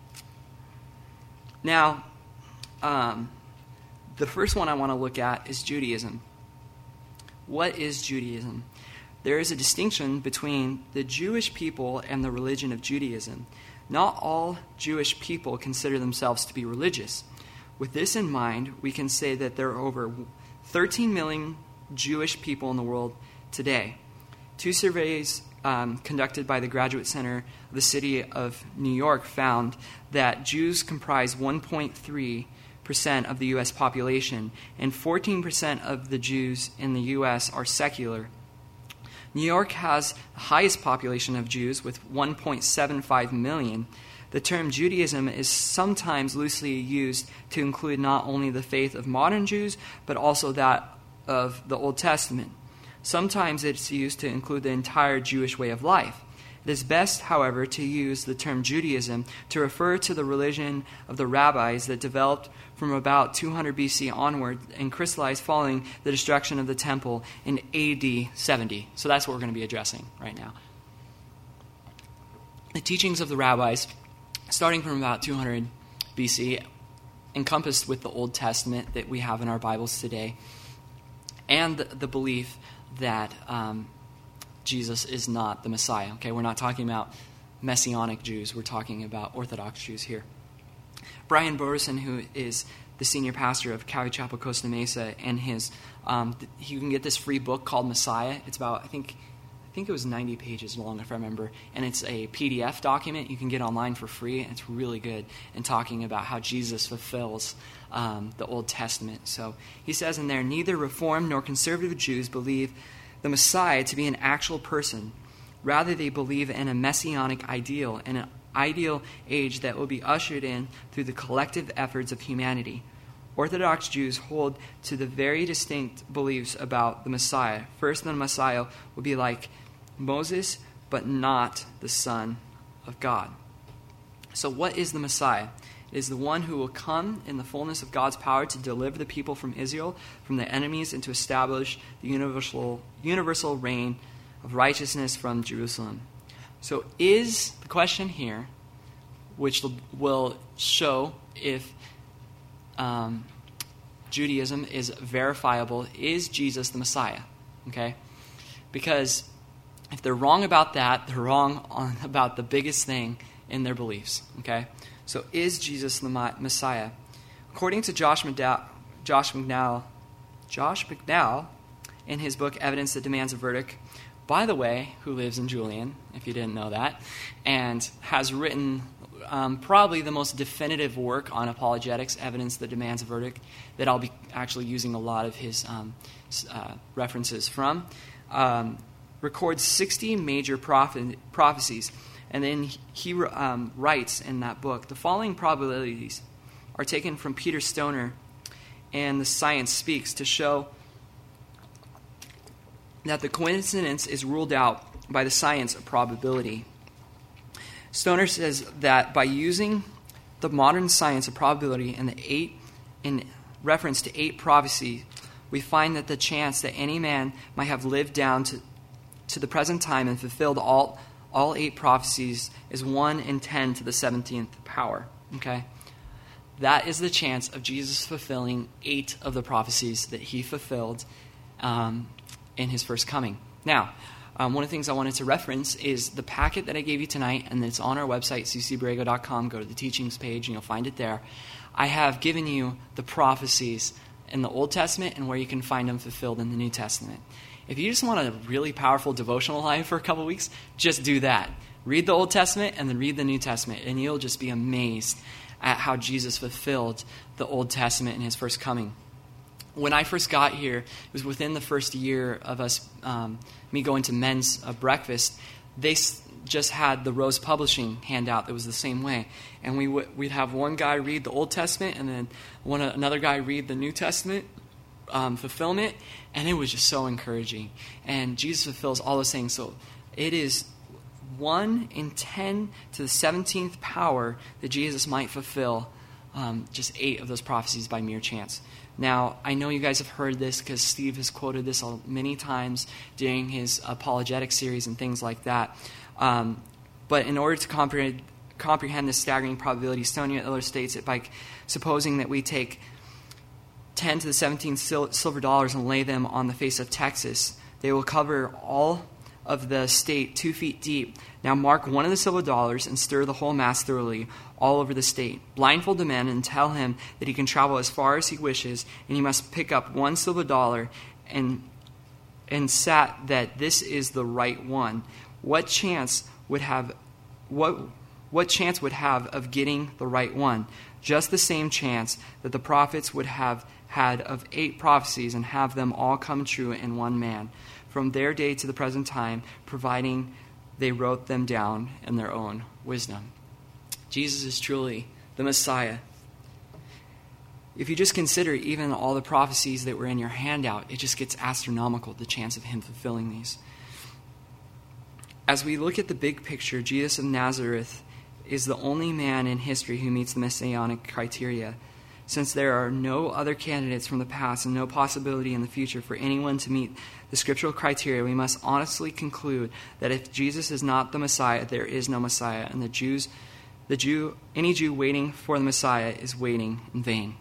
Now, um, the first one I want to look at is Judaism. What is Judaism? There is a distinction between the Jewish people and the religion of Judaism. Not all Jewish people consider themselves to be religious. With this in mind, we can say that there are over thirteen million Jewish people in the world today. Two surveys um, conducted by the Graduate Center of the City of New York found that Jews comprise one point three percent of the U S population, and fourteen percent of the Jews in the U S are secular. New York has the highest population of Jews with one point seven five million. The term Judaism is sometimes loosely used to include not only the faith of modern Jews, but also that of the Old Testament. Sometimes it's used to include the entire Jewish way of life. It is best, however, to use the term Judaism to refer to the religion of the rabbis that developed from about two hundred B C onward and crystallized following the destruction of the temple in A D seventy. So that's what we're going to be addressing right now. The teachings of the rabbis, starting from about two hundred B C, encompassed with the Old Testament that we have in our Bibles today, and the, the belief that um, Jesus is not the Messiah. Okay, we're not talking about Messianic Jews. We're talking about Orthodox Jews here. Brian Borison, who is the senior pastor of Calvary Chapel Costa Mesa, and his um, you can get this free book called Messiah. It's about I think I think it was ninety pages long, if I remember, and it's a P D F document you can get online for free. And it's really good in talking about how Jesus fulfills um, the Old Testament. So he says in there, neither Reformed nor conservative Jews believe the Messiah to be an actual person. Rather, they believe in a messianic ideal, and an ideal age that will be ushered in through the collective efforts of humanity. Orthodox Jews hold to the very distinct beliefs about the Messiah. First, the Messiah will be like Moses, but not the Son of God. So what is the Messiah? It is the one who will come in the fullness of God's power to deliver the people from Israel, from their enemies, and to establish the universal, universal reign of righteousness from Jerusalem. So is the question here, which will show if um, Judaism is verifiable, is Jesus the Messiah? Okay? Because if they're wrong about that, they're wrong on, about the biggest thing in their beliefs. Okay? So is Jesus the Messiah? According to Josh McDowell, Josh McDowell, Josh McDowell, in his book Evidence That Demands a Verdict, by the way, who lives in Julian, if you didn't know that, and has written um, probably the most definitive work on apologetics, Evidence That Demands a Verdict, that I'll be actually using a lot of his um, uh, references from, um, records sixty major prophe- prophecies. And then he um, writes in that book, the following probabilities are taken from Peter Stoner and The Science Speaks to show that the coincidence is ruled out by the science of probability. Stoner says that by using the modern science of probability and the eight in reference to eight prophecies, we find that the chance that any man might have lived down to, to the present time and fulfilled all all eight prophecies is one in ten to the seventeenth power. Okay? That is the chance of Jesus fulfilling eight of the prophecies that he fulfilled um, in his first coming. Now, um, one of the things I wanted to reference is the packet that I gave you tonight, and it's on our website, c c borrego dot com. Go to the teachings page, and you'll find it there. I have given you the prophecies in the Old Testament and where you can find them fulfilled in the New Testament. If you just want a really powerful devotional life for a couple weeks, just do that. Read the Old Testament and then read the New Testament, and you'll just be amazed at how Jesus fulfilled the Old Testament in his first coming. When I first got here, it was within the first year of us, um, me going to men's uh, breakfast. They s- just had the Rose Publishing handout that was the same way, and we w- we'd have one guy read the Old Testament, and then one uh, another guy read the New Testament um, fulfillment, and it was just so encouraging. And Jesus fulfills all those things. So it is one in ten to the seventeenth power that Jesus might fulfill um, just eight of those prophecies by mere chance. Now, I know you guys have heard this because Steve has quoted this many times during his apologetic series and things like that. Um, but in order to comprehend, comprehend this staggering probability, Stoner illustrates it by supposing that we take ten to the seventeenth sil- silver dollars and lay them on the face of Texas. They will cover all of the state two feet deep. Now mark one of the silver dollars and stir the whole mass thoroughly all over the state. Blindfold the man and tell him that he can travel as far as he wishes, and he must pick up one silver dollar and and sat that this is the right one. What chance would have what what chance would have of getting the right one? Just the same chance that the prophets would have had of eight prophecies and have them all come true in one man, from their day to the present time, providing they wrote them down in their own wisdom. Jesus is truly the Messiah. If you just consider even all the prophecies that were in your handout, it just gets astronomical, the chance of him fulfilling these. As we look at the big picture, Jesus of Nazareth is the only man in history who meets the messianic criteria. Since there are no other candidates from the past and no possibility in the future for anyone to meet the scriptural criteria, we must honestly conclude that if Jesus is not the Messiah, there is no Messiah, and the Jews, the Jew, any Jew waiting for the Messiah is waiting in vain.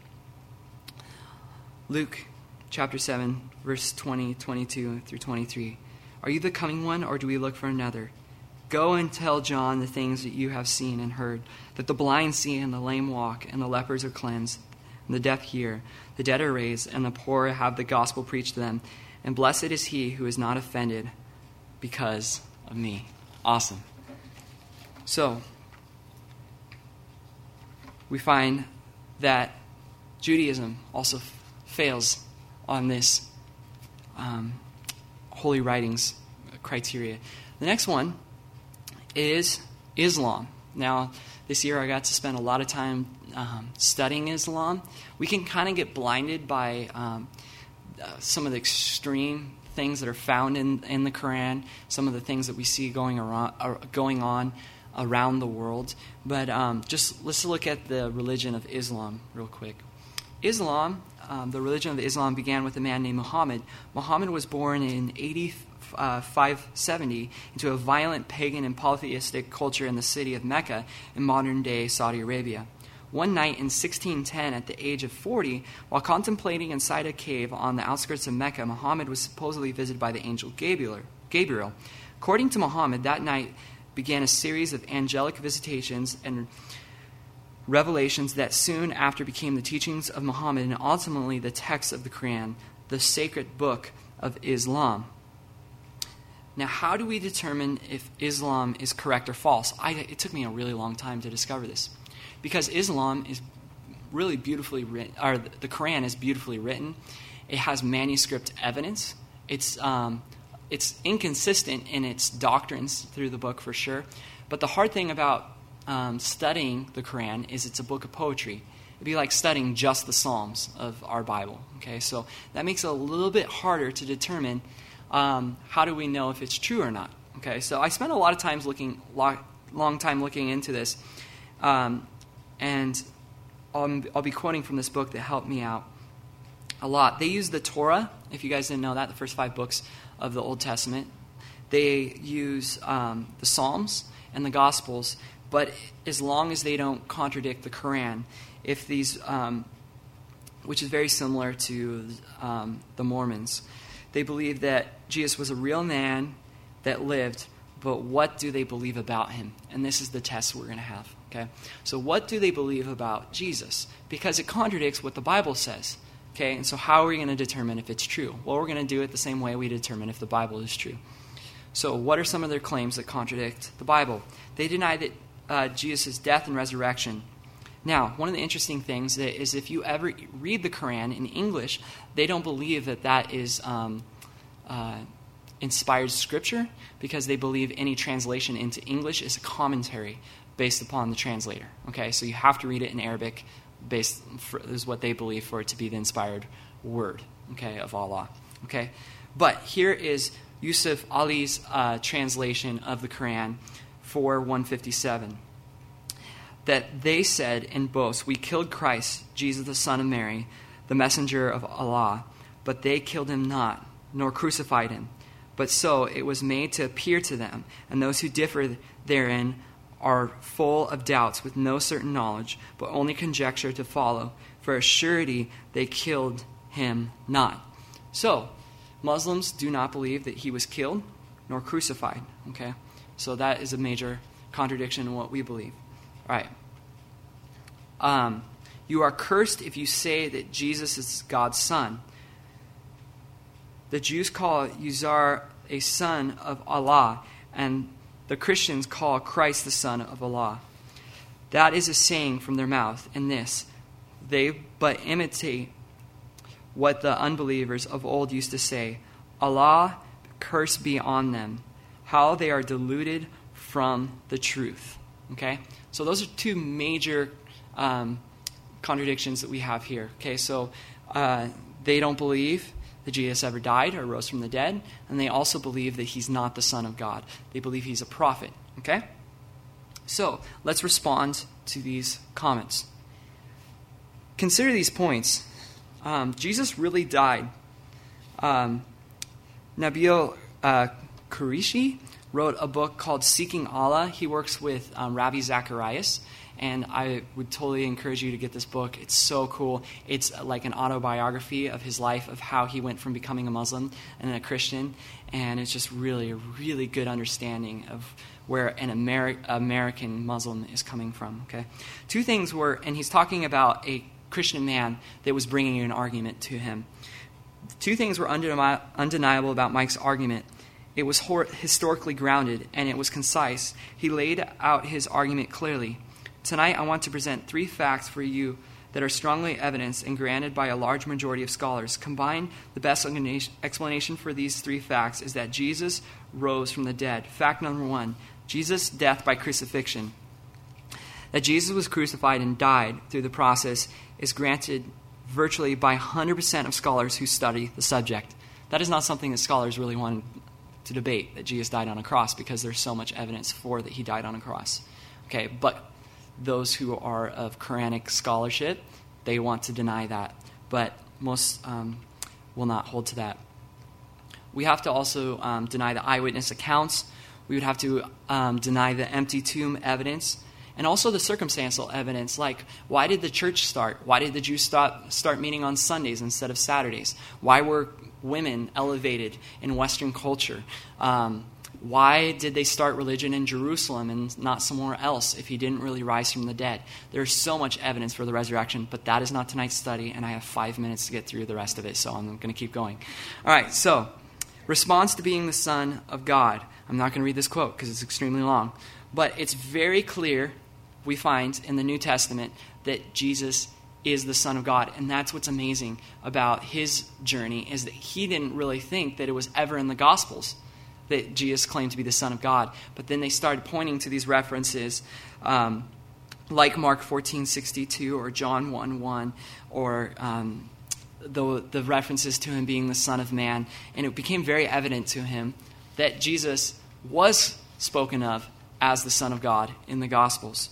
Luke chapter seven, verse twenty, twenty-two through twenty-three. Are you the coming one, or do we look for another? Go and tell John the things that you have seen and heard, that the blind see and the lame walk, and the lepers are cleansed, and the deaf hear, the dead are raised, and the poor have the gospel preached to them. And blessed is he who is not offended because of me. Awesome. So, we find that Judaism also f- fails on this, um, holy writings criteria. The next one is Islam. Now, this year I got to spend a lot of time um, studying Islam. We can kind of get blinded by um, uh, some of the extreme things that are found in, in the Quran, some of the things that we see going around, uh, going on around the world. But um, just let's look at the religion of Islam real quick. Islam, um, the religion of Islam began with a man named Muhammad. Muhammad was born in eighty-five seventy into a violent pagan and polytheistic culture in the city of Mecca in modern-day Saudi Arabia. One night in sixteen ten, at the age of forty, while contemplating inside a cave on the outskirts of Mecca, Muhammad was supposedly visited by the angel Gabriel. Gabriel. According to Muhammad, that night began a series of angelic visitations and revelations that soon after became the teachings of Muhammad and ultimately the text of the Quran, the sacred book of Islam. Now, how do we determine if Islam is correct or false? I, it took me a really long time to discover this. Because Islam is really beautifully written, or the Quran is beautifully written. It has manuscript evidence. It's um, it's inconsistent in its doctrines through the book for sure. But the hard thing about um, studying the Quran is it's a book of poetry. It'd be like studying just the Psalms of our Bible. Okay, so that makes it a little bit harder to determine um, how do we know if it's true or not. Okay, so I spent a lot of times looking, long, long time looking into this. Um, And I'll, I'll be quoting from this book that helped me out a lot. They use the Torah, if you guys didn't know that, the first five books of the Old Testament. They use um, the Psalms and the Gospels, but as long as they don't contradict the Quran, if these, um, which is very similar to um, the Mormons, they believe that Jesus was a real man that lived, but what do they believe about him? And this is the test we're going to have. Okay, so what do they believe about Jesus? Because it contradicts what the Bible says. Okay, and so how are we going to determine if it's true? Well, we're going to do it the same way we determine if the Bible is true. So what are some of their claims that contradict the Bible? They deny that uh, Jesus' death and resurrection. Now, one of the interesting things is if you ever read the Quran in English, they don't believe that that is um, uh, inspired scripture, because they believe any translation into English is a commentary based upon the translator. Okay, so you have to read it in Arabic, based for, is what they believe for it to be the inspired word, okay, of Allah. Okay, but here is Yusuf Ali's uh, translation of the Quran for one fifty-seven. That they said in boast, "We killed Christ, Jesus the Son of Mary, the messenger of Allah, but they killed him not, nor crucified him. But so it was made to appear to them, and those who differ therein are full of doubts with no certain knowledge, but only conjecture to follow. For a surety they killed him not." So, Muslims do not believe that he was killed nor crucified. Okay, so that is a major contradiction in what we believe. All right. Um, you are cursed if you say that Jesus is God's son. The Jews call Uzar a son of Allah, and the Christians call Christ the Son of Allah. That is a saying from their mouth, in this, they but imitate what the unbelievers of old used to say, "Allah, curse be on them, how they are deluded from the truth." Okay? So those are two major um, contradictions that we have here. Okay, so uh, they don't believe that Jesus ever died or rose from the dead, and they also believe that he's not the Son of God. They believe he's a prophet, okay? So, let's respond to these comments. Consider these points. Um, Jesus really died. Um, Nabil uh, Qureshi wrote a book called Seeking Allah. He works with um, Ravi Zacharias, and I would totally encourage you to get this book. It's so cool. It's like an autobiography of his life, of how he went from becoming a Muslim and then a Christian, and it's just really a really good understanding of where an Ameri- American Muslim is coming from. Okay, two things were, and he's talking about a Christian man that was bringing an argument to him. Two things were undeni- undeniable about Mike's argument. It was hor- historically grounded, and it was concise. He laid out his argument clearly. Tonight, I want to present three facts for you that are strongly evidenced and granted by a large majority of scholars. Combined, the best explanation for these three facts is that Jesus rose from the dead. Fact number one, Jesus' death by crucifixion. That Jesus was crucified and died through the process is granted virtually by one hundred percent of scholars who study the subject. That is not something that scholars really want to debate, that Jesus died on a cross, because there's so much evidence for that he died on a cross. Okay, but those who are of Quranic scholarship, they want to deny that. But most um, will not hold to that. We have to also um, deny the eyewitness accounts. We would have to um, deny the empty tomb evidence. And also the circumstantial evidence, like why did the church start? Why did the Jews start, start meeting on Sundays instead of Saturdays? Why were women elevated in Western culture? Um, why did they start religion in Jerusalem and not somewhere else if he didn't really rise from the dead? There's so much evidence for the resurrection, but that is not tonight's study, and I have five minutes to get through the rest of it, so I'm going to keep going. All right, so response to being the Son of God. I'm not going to read this quote because it's extremely long, but it's very clear, we find in the New Testament, that Jesus is the Son of God. And that's what's amazing about his journey, is that he didn't really think that it was ever in the Gospels that Jesus claimed to be the Son of God. But then they started pointing to these references um, like Mark fourteen sixty-two or John one one or um, the, the references to him being the Son of Man. And it became very evident to him that Jesus was spoken of as the Son of God in the Gospels.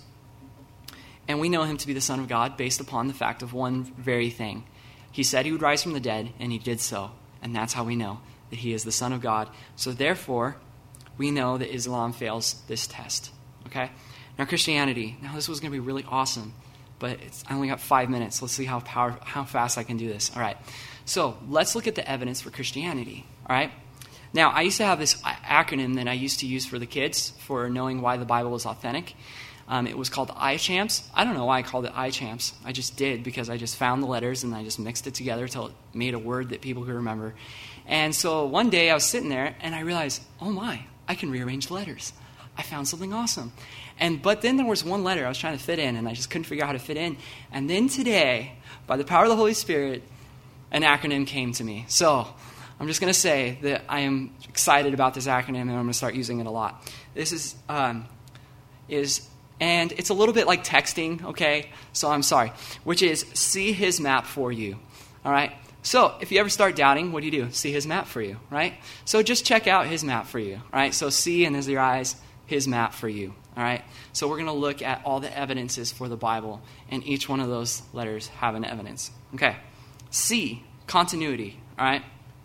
And we know him to be the Son of God based upon the fact of one very thing. He said he would rise from the dead, and he did so. And that's how we know that he is the Son of God. So therefore, we know that Islam fails this test. Okay? Now Christianity. Now this was going to be really awesome, but it's, I only got five minutes. Let's see how power, how fast I can do this. All right. So let's look at the evidence for Christianity. All right? Now, I used to have this acronym that I used to use for the kids for knowing why the Bible is authentic. Um, it was called I CHAMPS. I don't know why I called it I CHAMPS. I just did, because I just found the letters and I just mixed it together until it made a word that people could remember. And so one day I was sitting there and I realized, oh my, I can rearrange the letters. I found something awesome. And but then there was one letter I was trying to fit in, and I just couldn't figure out how to fit in. And then today, by the power of the Holy Spirit, an acronym came to me. So I'm just going to say that I am excited about this acronym, and I'm going to start using it a lot. This is um, is. And it's a little bit like texting, okay? So I'm sorry. Which is, see his map for you, all right? So if you ever start doubting, what do you do? See his map for you, right? So just check out his map for you, all right? So see, and as your eyes, his map for you, all right? So we're going to look at all the evidences for the Bible, and each one of those letters have an evidence. Okay. C, continuity, all right?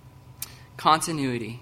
Continuity.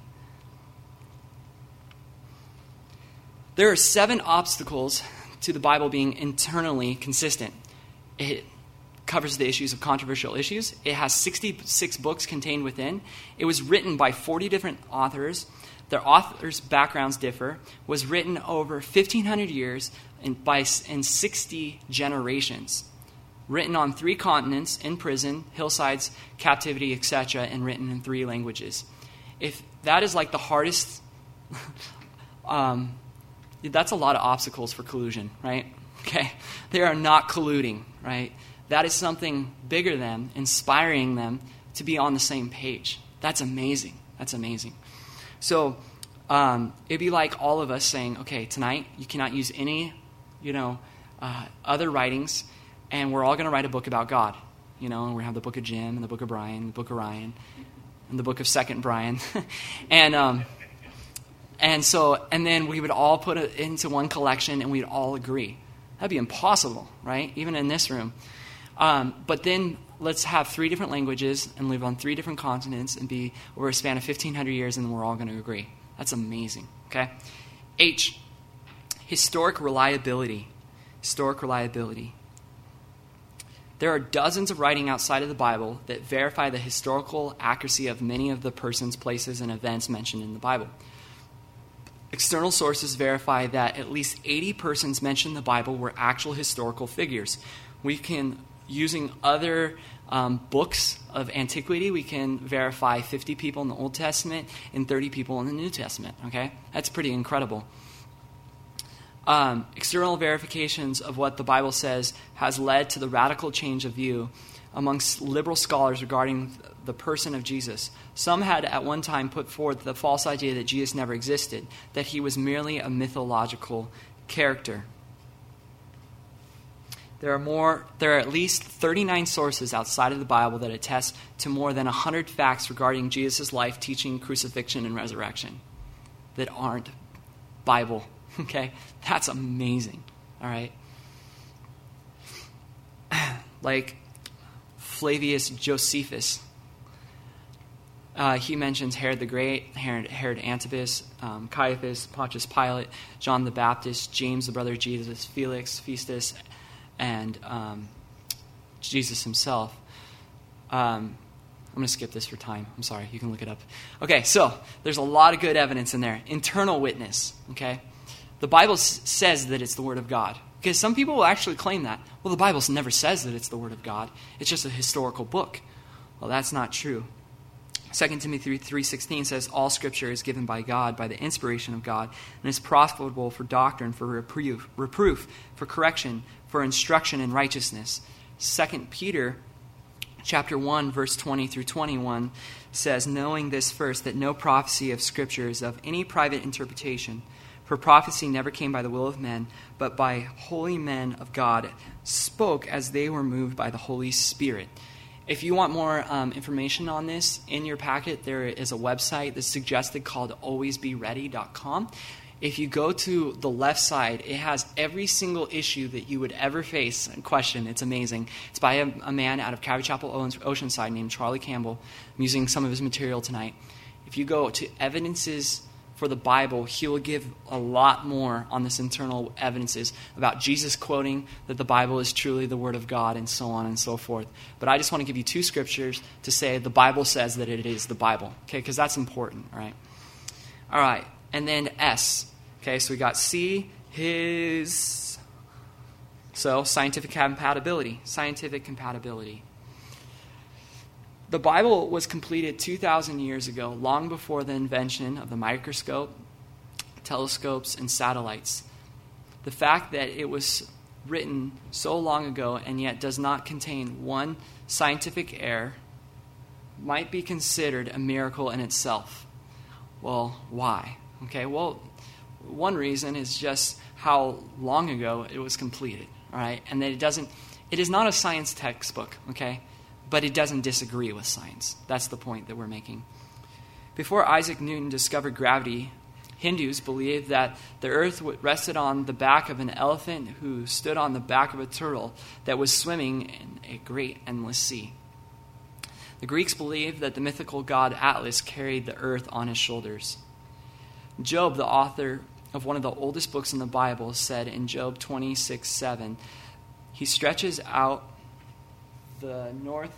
There are seven obstacles to the Bible being internally consistent. It covers the issues of controversial issues. It has sixty-six books contained within. It was written by forty different authors. Their authors' backgrounds differ. Was written over fifteen hundred years in, by, in sixty generations. Written on three continents, in prison, hillsides, captivity, et cetera, and written in three languages. If that is like the hardest... um, That's a lot of obstacles for collusion, right? Okay. They are not colluding, right? That is something bigger than inspiring them to be on the same page. That's amazing. That's amazing. So um, it'd be like all of us saying, okay, tonight you cannot use any, you know, uh, other writings, and we're all going to write a book about God. You know, and we have the book of Jim and the book of Brian, the book of Ryan, and the book of Second Brian. and... Um, And so, and then we would all put it into one collection and we'd all agree. That'd be impossible, right? Even in this room. Um, but then let's have three different languages and live on three different continents and be over a span of fifteen hundred years, and then we're all going to agree. That's amazing, okay? H, historic reliability. Historic reliability. There are dozens of writing outside of the Bible that verify the historical accuracy of many of the persons, places, and events mentioned in the Bible. External sources verify that at least eighty persons mentioned in the Bible were actual historical figures. We can, using other um, books of antiquity, we can verify fifty people in the Old Testament and thirty people in the New Testament. Okay, that's pretty incredible. Um, external verifications of what the Bible says has led to the radical change of view amongst liberal scholars regarding the person of Jesus. Some had at one time put forth the false idea that Jesus never existed, that he was merely a mythological character. There are more. There are at least thirty-nine sources outside of the Bible that attest to more than one hundred facts regarding Jesus' life, teaching, crucifixion, and resurrection that aren't Bible. Okay? That's amazing. All right? Like Flavius Josephus. Uh, he mentions Herod the Great, Herod, Herod Antipas, um, Caiaphas, Pontius Pilate, John the Baptist, James the brother of Jesus, Felix, Festus, and um, Jesus himself. Um, I'm going to skip this for time. I'm sorry. You can look it up. Okay, so there's a lot of good evidence in there. Internal witness, okay? The Bible s- says that it's the Word of God. Because some people will actually claim that. Well, the Bible never says that it's the Word of God. It's just a historical book. Well, that's not true. Second Timothy three sixteen says, all Scripture is given by God, by the inspiration of God, and is profitable for doctrine, for reproof, reproof, for correction, for instruction in righteousness. Second Peter chapter one, verse twenty through twenty-one says, knowing this first, that no prophecy of Scripture is of any private interpretation. For prophecy never came by the will of men, but by holy men of God, spoke as they were moved by the Holy Spirit. If you want more um, information on this, in your packet there is a website that's suggested called always be ready dot com. If you go to the left side, it has every single issue that you would ever face and question. It's amazing. It's by a, a man out of Calvary Chapel, Oceanside named Charlie Campbell. I'm using some of his material tonight. If you go to evidences for the Bible, he will give a lot more on this internal evidences about Jesus quoting that the Bible is truly the Word of God and so on and so forth. But I just want to give you two scriptures to say the Bible says that it is the Bible, okay, because that's important, all right? All right, and then S, okay, so we got C, his, so scientific compatibility, scientific compatibility. The Bible was completed two thousand years ago, long before the invention of the microscope, telescopes, and satellites. The fact that it was written so long ago and yet does not contain one scientific error might be considered a miracle in itself. Well, why? Okay, well, one reason is just how long ago it was completed, all right? And that it doesn't, it is not a science textbook, okay? But it doesn't disagree with science. That's the point that we're making. Before Isaac Newton discovered gravity, Hindus believed that the earth rested on the back of an elephant who stood on the back of a turtle that was swimming in a great endless sea. The Greeks believed that the mythical god Atlas carried the earth on his shoulders. Job, the author of one of the oldest books in the Bible, said in Job twenty-six seven, he stretches out the north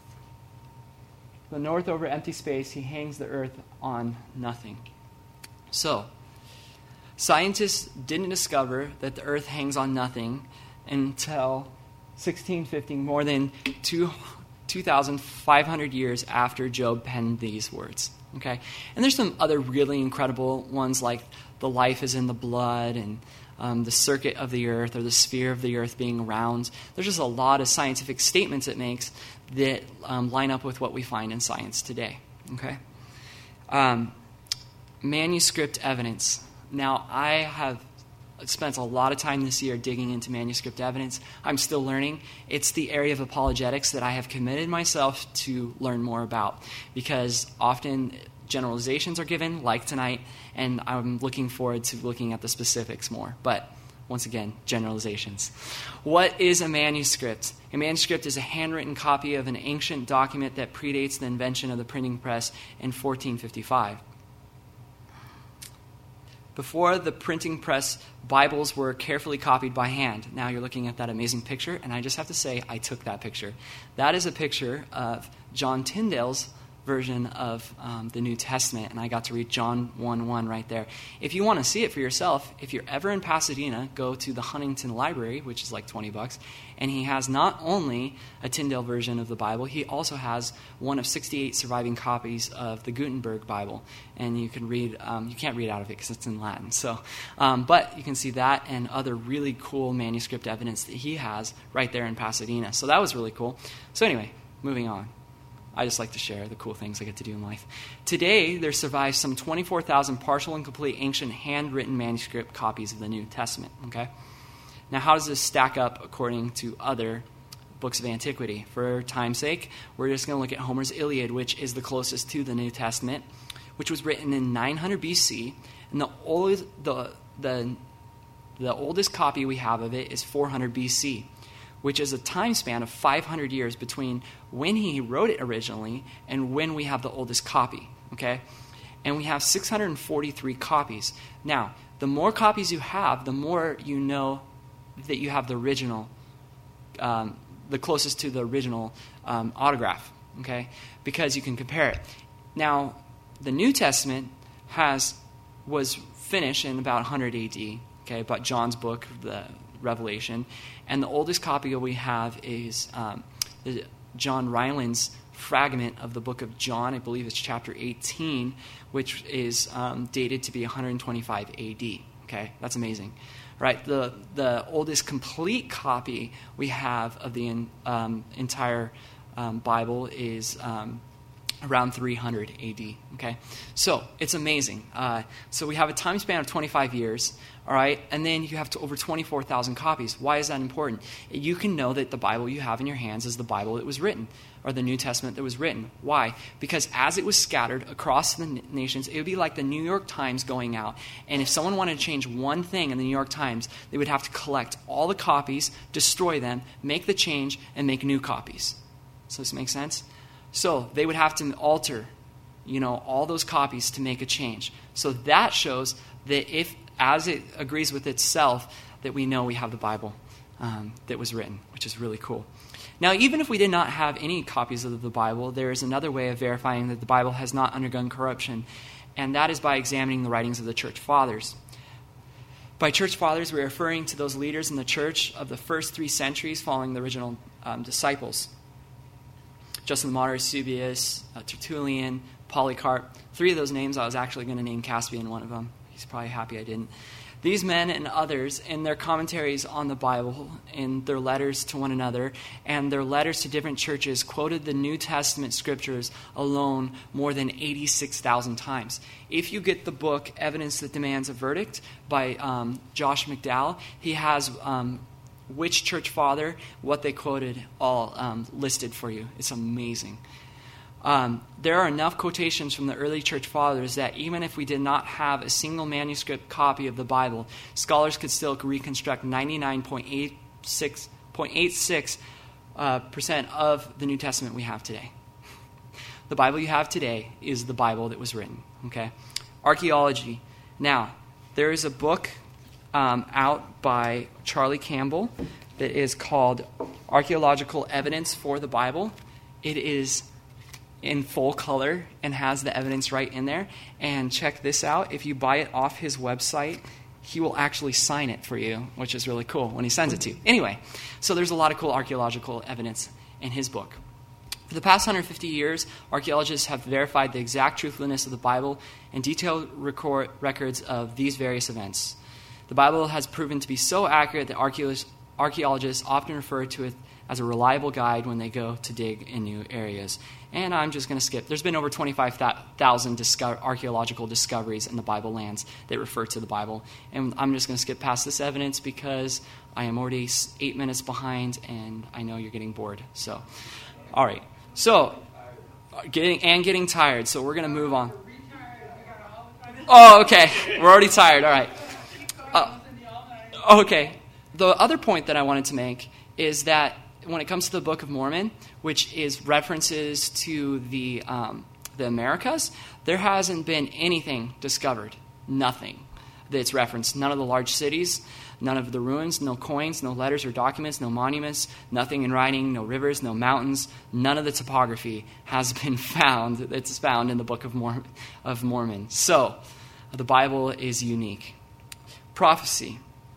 the north over empty space, he hangs the earth on nothing. So, scientists didn't discover that the earth hangs on nothing until sixteen fifty, more than two thousand five hundred years after Job penned these words. Okay? And there's some other really incredible ones like the life is in the blood and Um, the circuit of the earth or the sphere of the earth being round. There's just a lot of scientific statements it makes that um, line up with what we find in science today. Okay, um, manuscript evidence. Now, I have spent a lot of time this year digging into manuscript evidence. I'm still learning. It's the area of apologetics that I have committed myself to learn more about because often generalizations are given, like tonight, and I'm looking forward to looking at the specifics more. But, once again, generalizations. What is a manuscript? A manuscript is a handwritten copy of an ancient document that predates the invention of the printing press in fourteen fifty-five. Before the printing press, Bibles were carefully copied by hand. Now you're looking at that amazing picture, and I just have to say, I took that picture. That is a picture of John Tyndale's version of um, the New Testament, and I got to read John one one right there. If you want to see it for yourself, if you're ever in Pasadena, go to the Huntington Library, which is like twenty bucks, and he has not only a Tyndale version of the Bible, he also has one of sixty-eight surviving copies of the Gutenberg Bible, and you can read, um, you can't read out of it because it's in Latin, so, um, but you can see that and other really cool manuscript evidence that he has right there in Pasadena, so that was really cool. So anyway, moving on. I just like to share the cool things I get to do in life. Today, there survives some twenty-four thousand partial and complete ancient handwritten manuscript copies of the New Testament. Okay. Now, how does this stack up according to other books of antiquity? For time's sake, we're just going to look at Homer's Iliad, which is the closest to the New Testament, which was written in nine hundred B C, and the old, the the the oldest copy we have of it is four hundred B C, which is a time span of five hundred years between when he wrote it originally and when we have the oldest copy, okay? And we have six hundred forty-three copies. Now, the more copies you have, the more you know that you have the original, um, the closest to the original um, autograph, okay? Because you can compare it. Now, the New Testament has was finished in about one hundred A D, okay, about John's book, the Revelation, and the oldest copy we have is um, the John Ryland's fragment of the book of John. I believe it's chapter eighteen, which is um, dated to be one hundred twenty-five A D. Okay, that's amazing, right? The the oldest complete copy we have of the in, um, entire um, Bible is um, around three hundred A D. Okay, so it's amazing. Uh, so we have a time span of twenty-five years. All right, and then you have to over twenty-four thousand copies. Why is that important? You can know that the Bible you have in your hands is the Bible that was written, or the New Testament that was written. Why? Because as it was scattered across the nations, it would be like the New York Times going out, and if someone wanted to change one thing in the New York Times, they would have to collect all the copies, destroy them, make the change, and make new copies. So this makes sense? So they would have to alter, you know, all those copies to make a change. So that shows that if as it agrees with itself, that we know we have the Bible um, that was written, which is really cool. Now, even if we did not have any copies of the Bible, there is another way of verifying that the Bible has not undergone corruption, and that is by examining the writings of the church fathers. By church fathers, we're referring to those leaders in the church of the first three centuries following the original um, disciples. Justin the Martyr, Eusebius, uh, Tertullian, Polycarp. Three of those names, I was actually going to name Caspian one of them. He's probably happy I didn't. These men and others, in their commentaries on the Bible, in their letters to one another, and their letters to different churches, quoted the New Testament scriptures alone more than eighty-six thousand times. If you get the book Evidence That Demands a Verdict by um, Josh McDowell, he has um, which church father, what they quoted, all um, listed for you. It's amazing. Um, there are enough quotations from the early church fathers that even if we did not have a single manuscript copy of the Bible, scholars could still reconstruct ninety-nine point eight six uh, percent of the New Testament we have today. The Bible you have today is the Bible that was written. Okay, archaeology. Now, there is a book um, out by Charlie Campbell that is called Archaeological Evidence for the Bible. It is in full color and has the evidence right in there. And check this out. If you buy it off his website, he will actually sign it for you, which is really cool when he sends it to you. Anyway, so there's a lot of cool archaeological evidence in his book. For the past one hundred fifty years, archaeologists have verified the exact truthfulness of the Bible and detailed record, records of these various events. The Bible has proven to be so accurate that archaeologists, archaeologists often refer to it as a reliable guide when they go to dig in new areas. And I'm just going to skip. There's been over twenty-five thousand disco- archaeological discoveries in the Bible lands that refer to the Bible. And I'm just going to skip past this evidence because I am already eight minutes behind and I know you're getting bored. So, all right. So, getting and getting tired. So we're going to move on. Oh, okay. We're already tired. All right. Uh, okay. The other point that I wanted to make is that when it comes to the Book of Mormon, which is references to the um, the Americas, there hasn't been anything discovered. Nothing. that's referenced. None of the large cities, none of the ruins, no coins, no letters or documents, no monuments, nothing in writing, no rivers, no mountains. None of the topography has been found that's found in the Book of, Mor- of Mormon. So, the Bible is unique. Prophecy.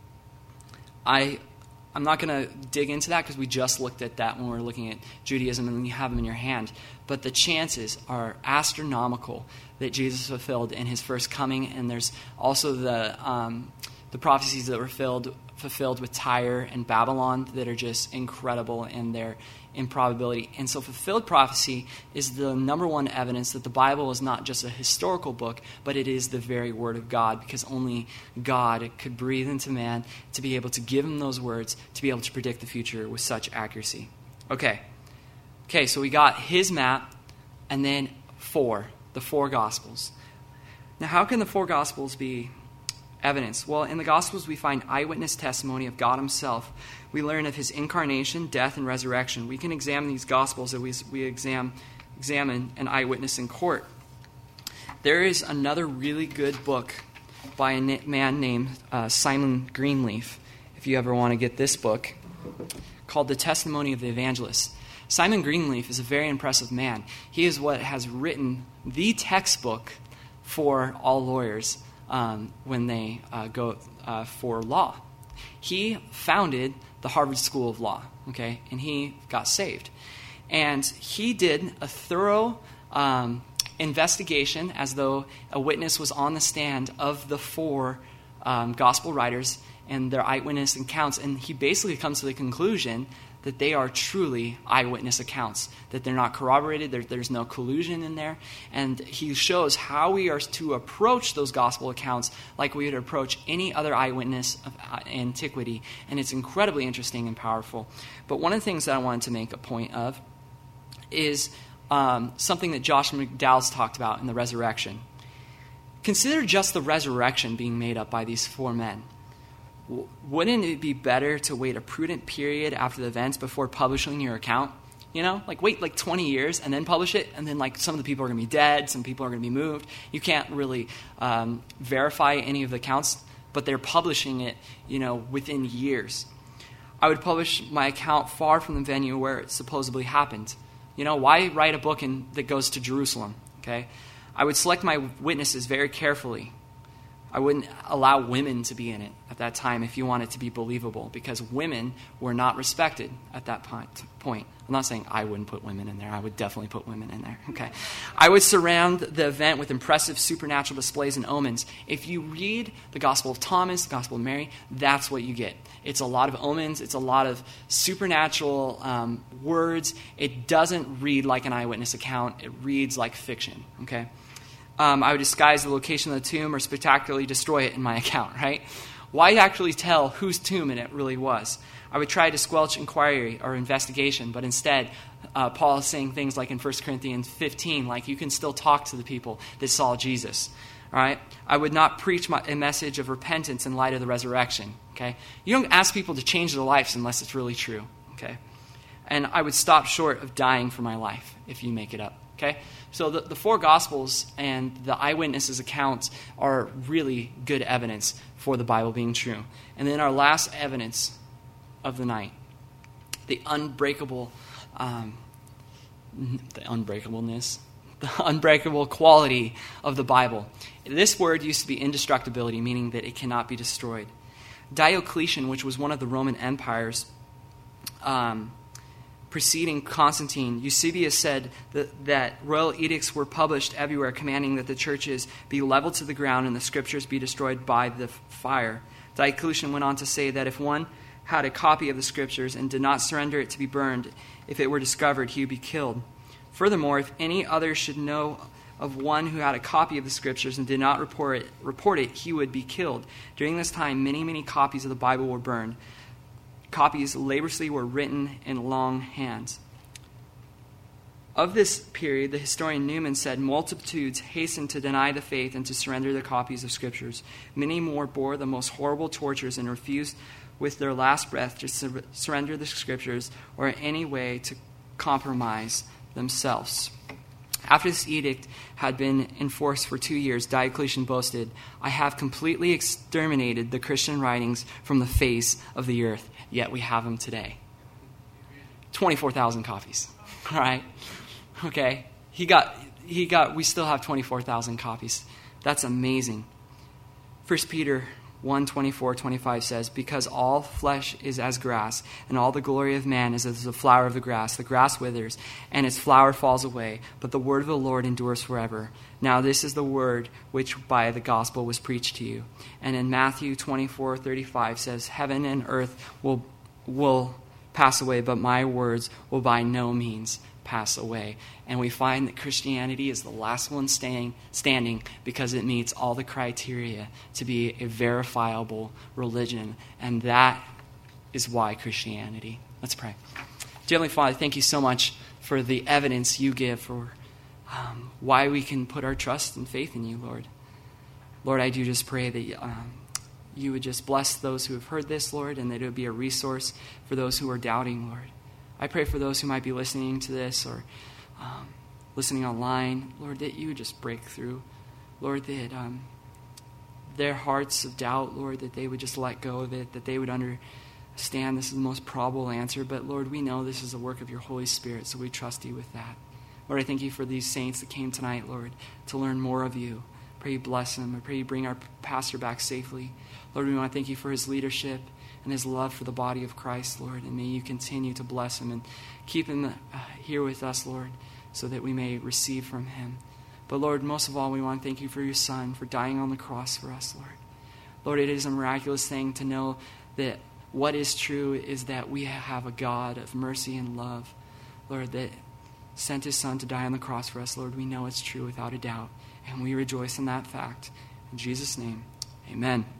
I, I'm not going to dig into that because we just looked at that when we were looking at Judaism and you have them in your hand. But the chances are astronomical that Jesus fulfilled in his first coming. And there's also the um, the prophecies that were filled, fulfilled with Tyre and Babylon that are just incredible in their improbability. And so fulfilled prophecy is the number one evidence that the Bible is not just a historical book, but it is the very word of God, because only God could breathe into man to be able to give him those words, to be able to predict the future with such accuracy. Okay. Okay, so we got his map, and then four, the four Gospels. Now, how can the four Gospels be evidence? Well, in the Gospels, we find eyewitness testimony of God himself. We learn of his incarnation, death, and resurrection. We can examine these Gospels as we, we exam, examine an eyewitness in court. There is another really good book by a man named uh, Simon Greenleaf, if you ever want to get this book, called The Testimony of the Evangelist. Simon Greenleaf is a very impressive man. He is what has written the textbook for all lawyers um, when they uh, go uh, for law. He founded the Harvard School of Law, okay, and he got saved. And he did a thorough um, investigation, as though a witness was on the stand, of the four um, gospel writers and their eyewitness accounts. And he basically comes to the conclusion that they are truly eyewitness accounts, that they're not corroborated, there, there's no collusion in there. And he shows how we are to approach those gospel accounts like we would approach any other eyewitness of antiquity. And it's incredibly interesting and powerful. But one of the things that I wanted to make a point of is um, something that Josh McDowell's talked about in the resurrection. Consider just the resurrection being made up by these four men. Wouldn't it be better to wait a prudent period after the events before publishing your account? You know, like wait like twenty years and then publish it, and then like some of the people are going to be dead, some people are going to be moved. You can't really um, verify any of the accounts, but they're publishing it, you know, within years. I would publish my account far from the venue where it supposedly happened. You know, why write a book in, that goes to Jerusalem? Okay, I would select my witnesses very carefully. I wouldn't allow women to be in it at that time if you want it to be believable, because women were not respected at that point. I'm not saying I wouldn't put women in there. I would definitely put women in there. Okay. I would surround the event with impressive supernatural displays and omens. If you read the Gospel of Thomas, the Gospel of Mary, that's what you get. It's a lot of omens. It's a lot of supernatural um, words. It doesn't read like an eyewitness account. It reads like fiction. Okay. Um, I would disguise the location of the tomb or spectacularly destroy it in my account, right? Why actually tell whose tomb it really was? I would try to squelch inquiry or investigation, but instead, uh, Paul is saying things like in First Corinthians fifteen, like you can still talk to the people that saw Jesus, all right? I would not preach my, a message of repentance in light of the resurrection, okay? You don't ask people to change their lives unless it's really true, okay? And I would stop short of dying for my life if you make it up. Okay, so the, the four Gospels and the eyewitnesses' accounts are really good evidence for the Bible being true. And then our last evidence of the night, the unbreakable, um, the unbreakableness, the unbreakable quality of the Bible. This word used to be indestructibility, meaning that it cannot be destroyed. Diocletian, which was one of the Roman empires, um, preceding Constantine, Eusebius said that, that royal edicts were published everywhere commanding that the churches be leveled to the ground and the scriptures be destroyed by the fire. Diocletian went on to say that if one had a copy of the scriptures and did not surrender it to be burned, if it were discovered, he would be killed. Furthermore, if any other should know of one who had a copy of the scriptures and did not report it, report it, he would be killed. During this time, many, many copies of the Bible were burned. Copies laboriously were written in long hands. Of this period, the historian Newman said, multitudes hastened to deny the faith and to surrender their copies of scriptures. Many more bore the most horrible tortures and refused with their last breath to sur- surrender the scriptures or in any way to compromise themselves. After this edict had been enforced for two years, Diocletian boasted, "I have completely exterminated the Christian writings from the face of the earth." Yet we have them today. twenty-four thousand copies. All right? Okay? He got, he got, we still have twenty-four thousand copies. That's amazing. First Peter one, twenty-four, twenty-five says, "Because all flesh is as grass, and all the glory of man is as the flower of the grass. The grass withers, and its flower falls away, but the word of the Lord endures forever. Now this is the word which by the gospel was preached to you." And in Matthew twenty-four, thirty-five says, "Heaven and earth will will pass away, but my words will by no means pass away." And we find that Christianity is the last one staying, standing because it meets all the criteria to be a verifiable religion. And that is why Christianity. Let's pray. Dear Heavenly Father, thank you so much for the evidence you give for um, why we can put our trust and faith in you, Lord. Lord, I do just pray that um, you would just bless those who have heard this, Lord, and that it would be a resource for those who are doubting, Lord. I pray for those who might be listening to this or um, listening online, Lord, that you would just break through. Lord, that um, their hearts of doubt, Lord, that they would just let go of it, that they would understand this is the most probable answer. But, Lord, we know this is a work of your Holy Spirit, so we trust you with that. Lord, I thank you for these saints that came tonight, Lord, to learn more of you. I pray you bless them. I pray you bring our pastor back safely. Lord, we want to thank you for his leadership and his love for the body of Christ, Lord. And may you continue to bless him and keep him uh, here with us, Lord, so that we may receive from him. But, Lord, most of all, we want to thank you for your Son, for dying on the cross for us, Lord. Lord, it is a miraculous thing to know that what is true is that we have a God of mercy and love, Lord, that sent his Son to die on the cross for us. Lord, we know it's true without a doubt, and we rejoice in that fact. In Jesus' name, amen.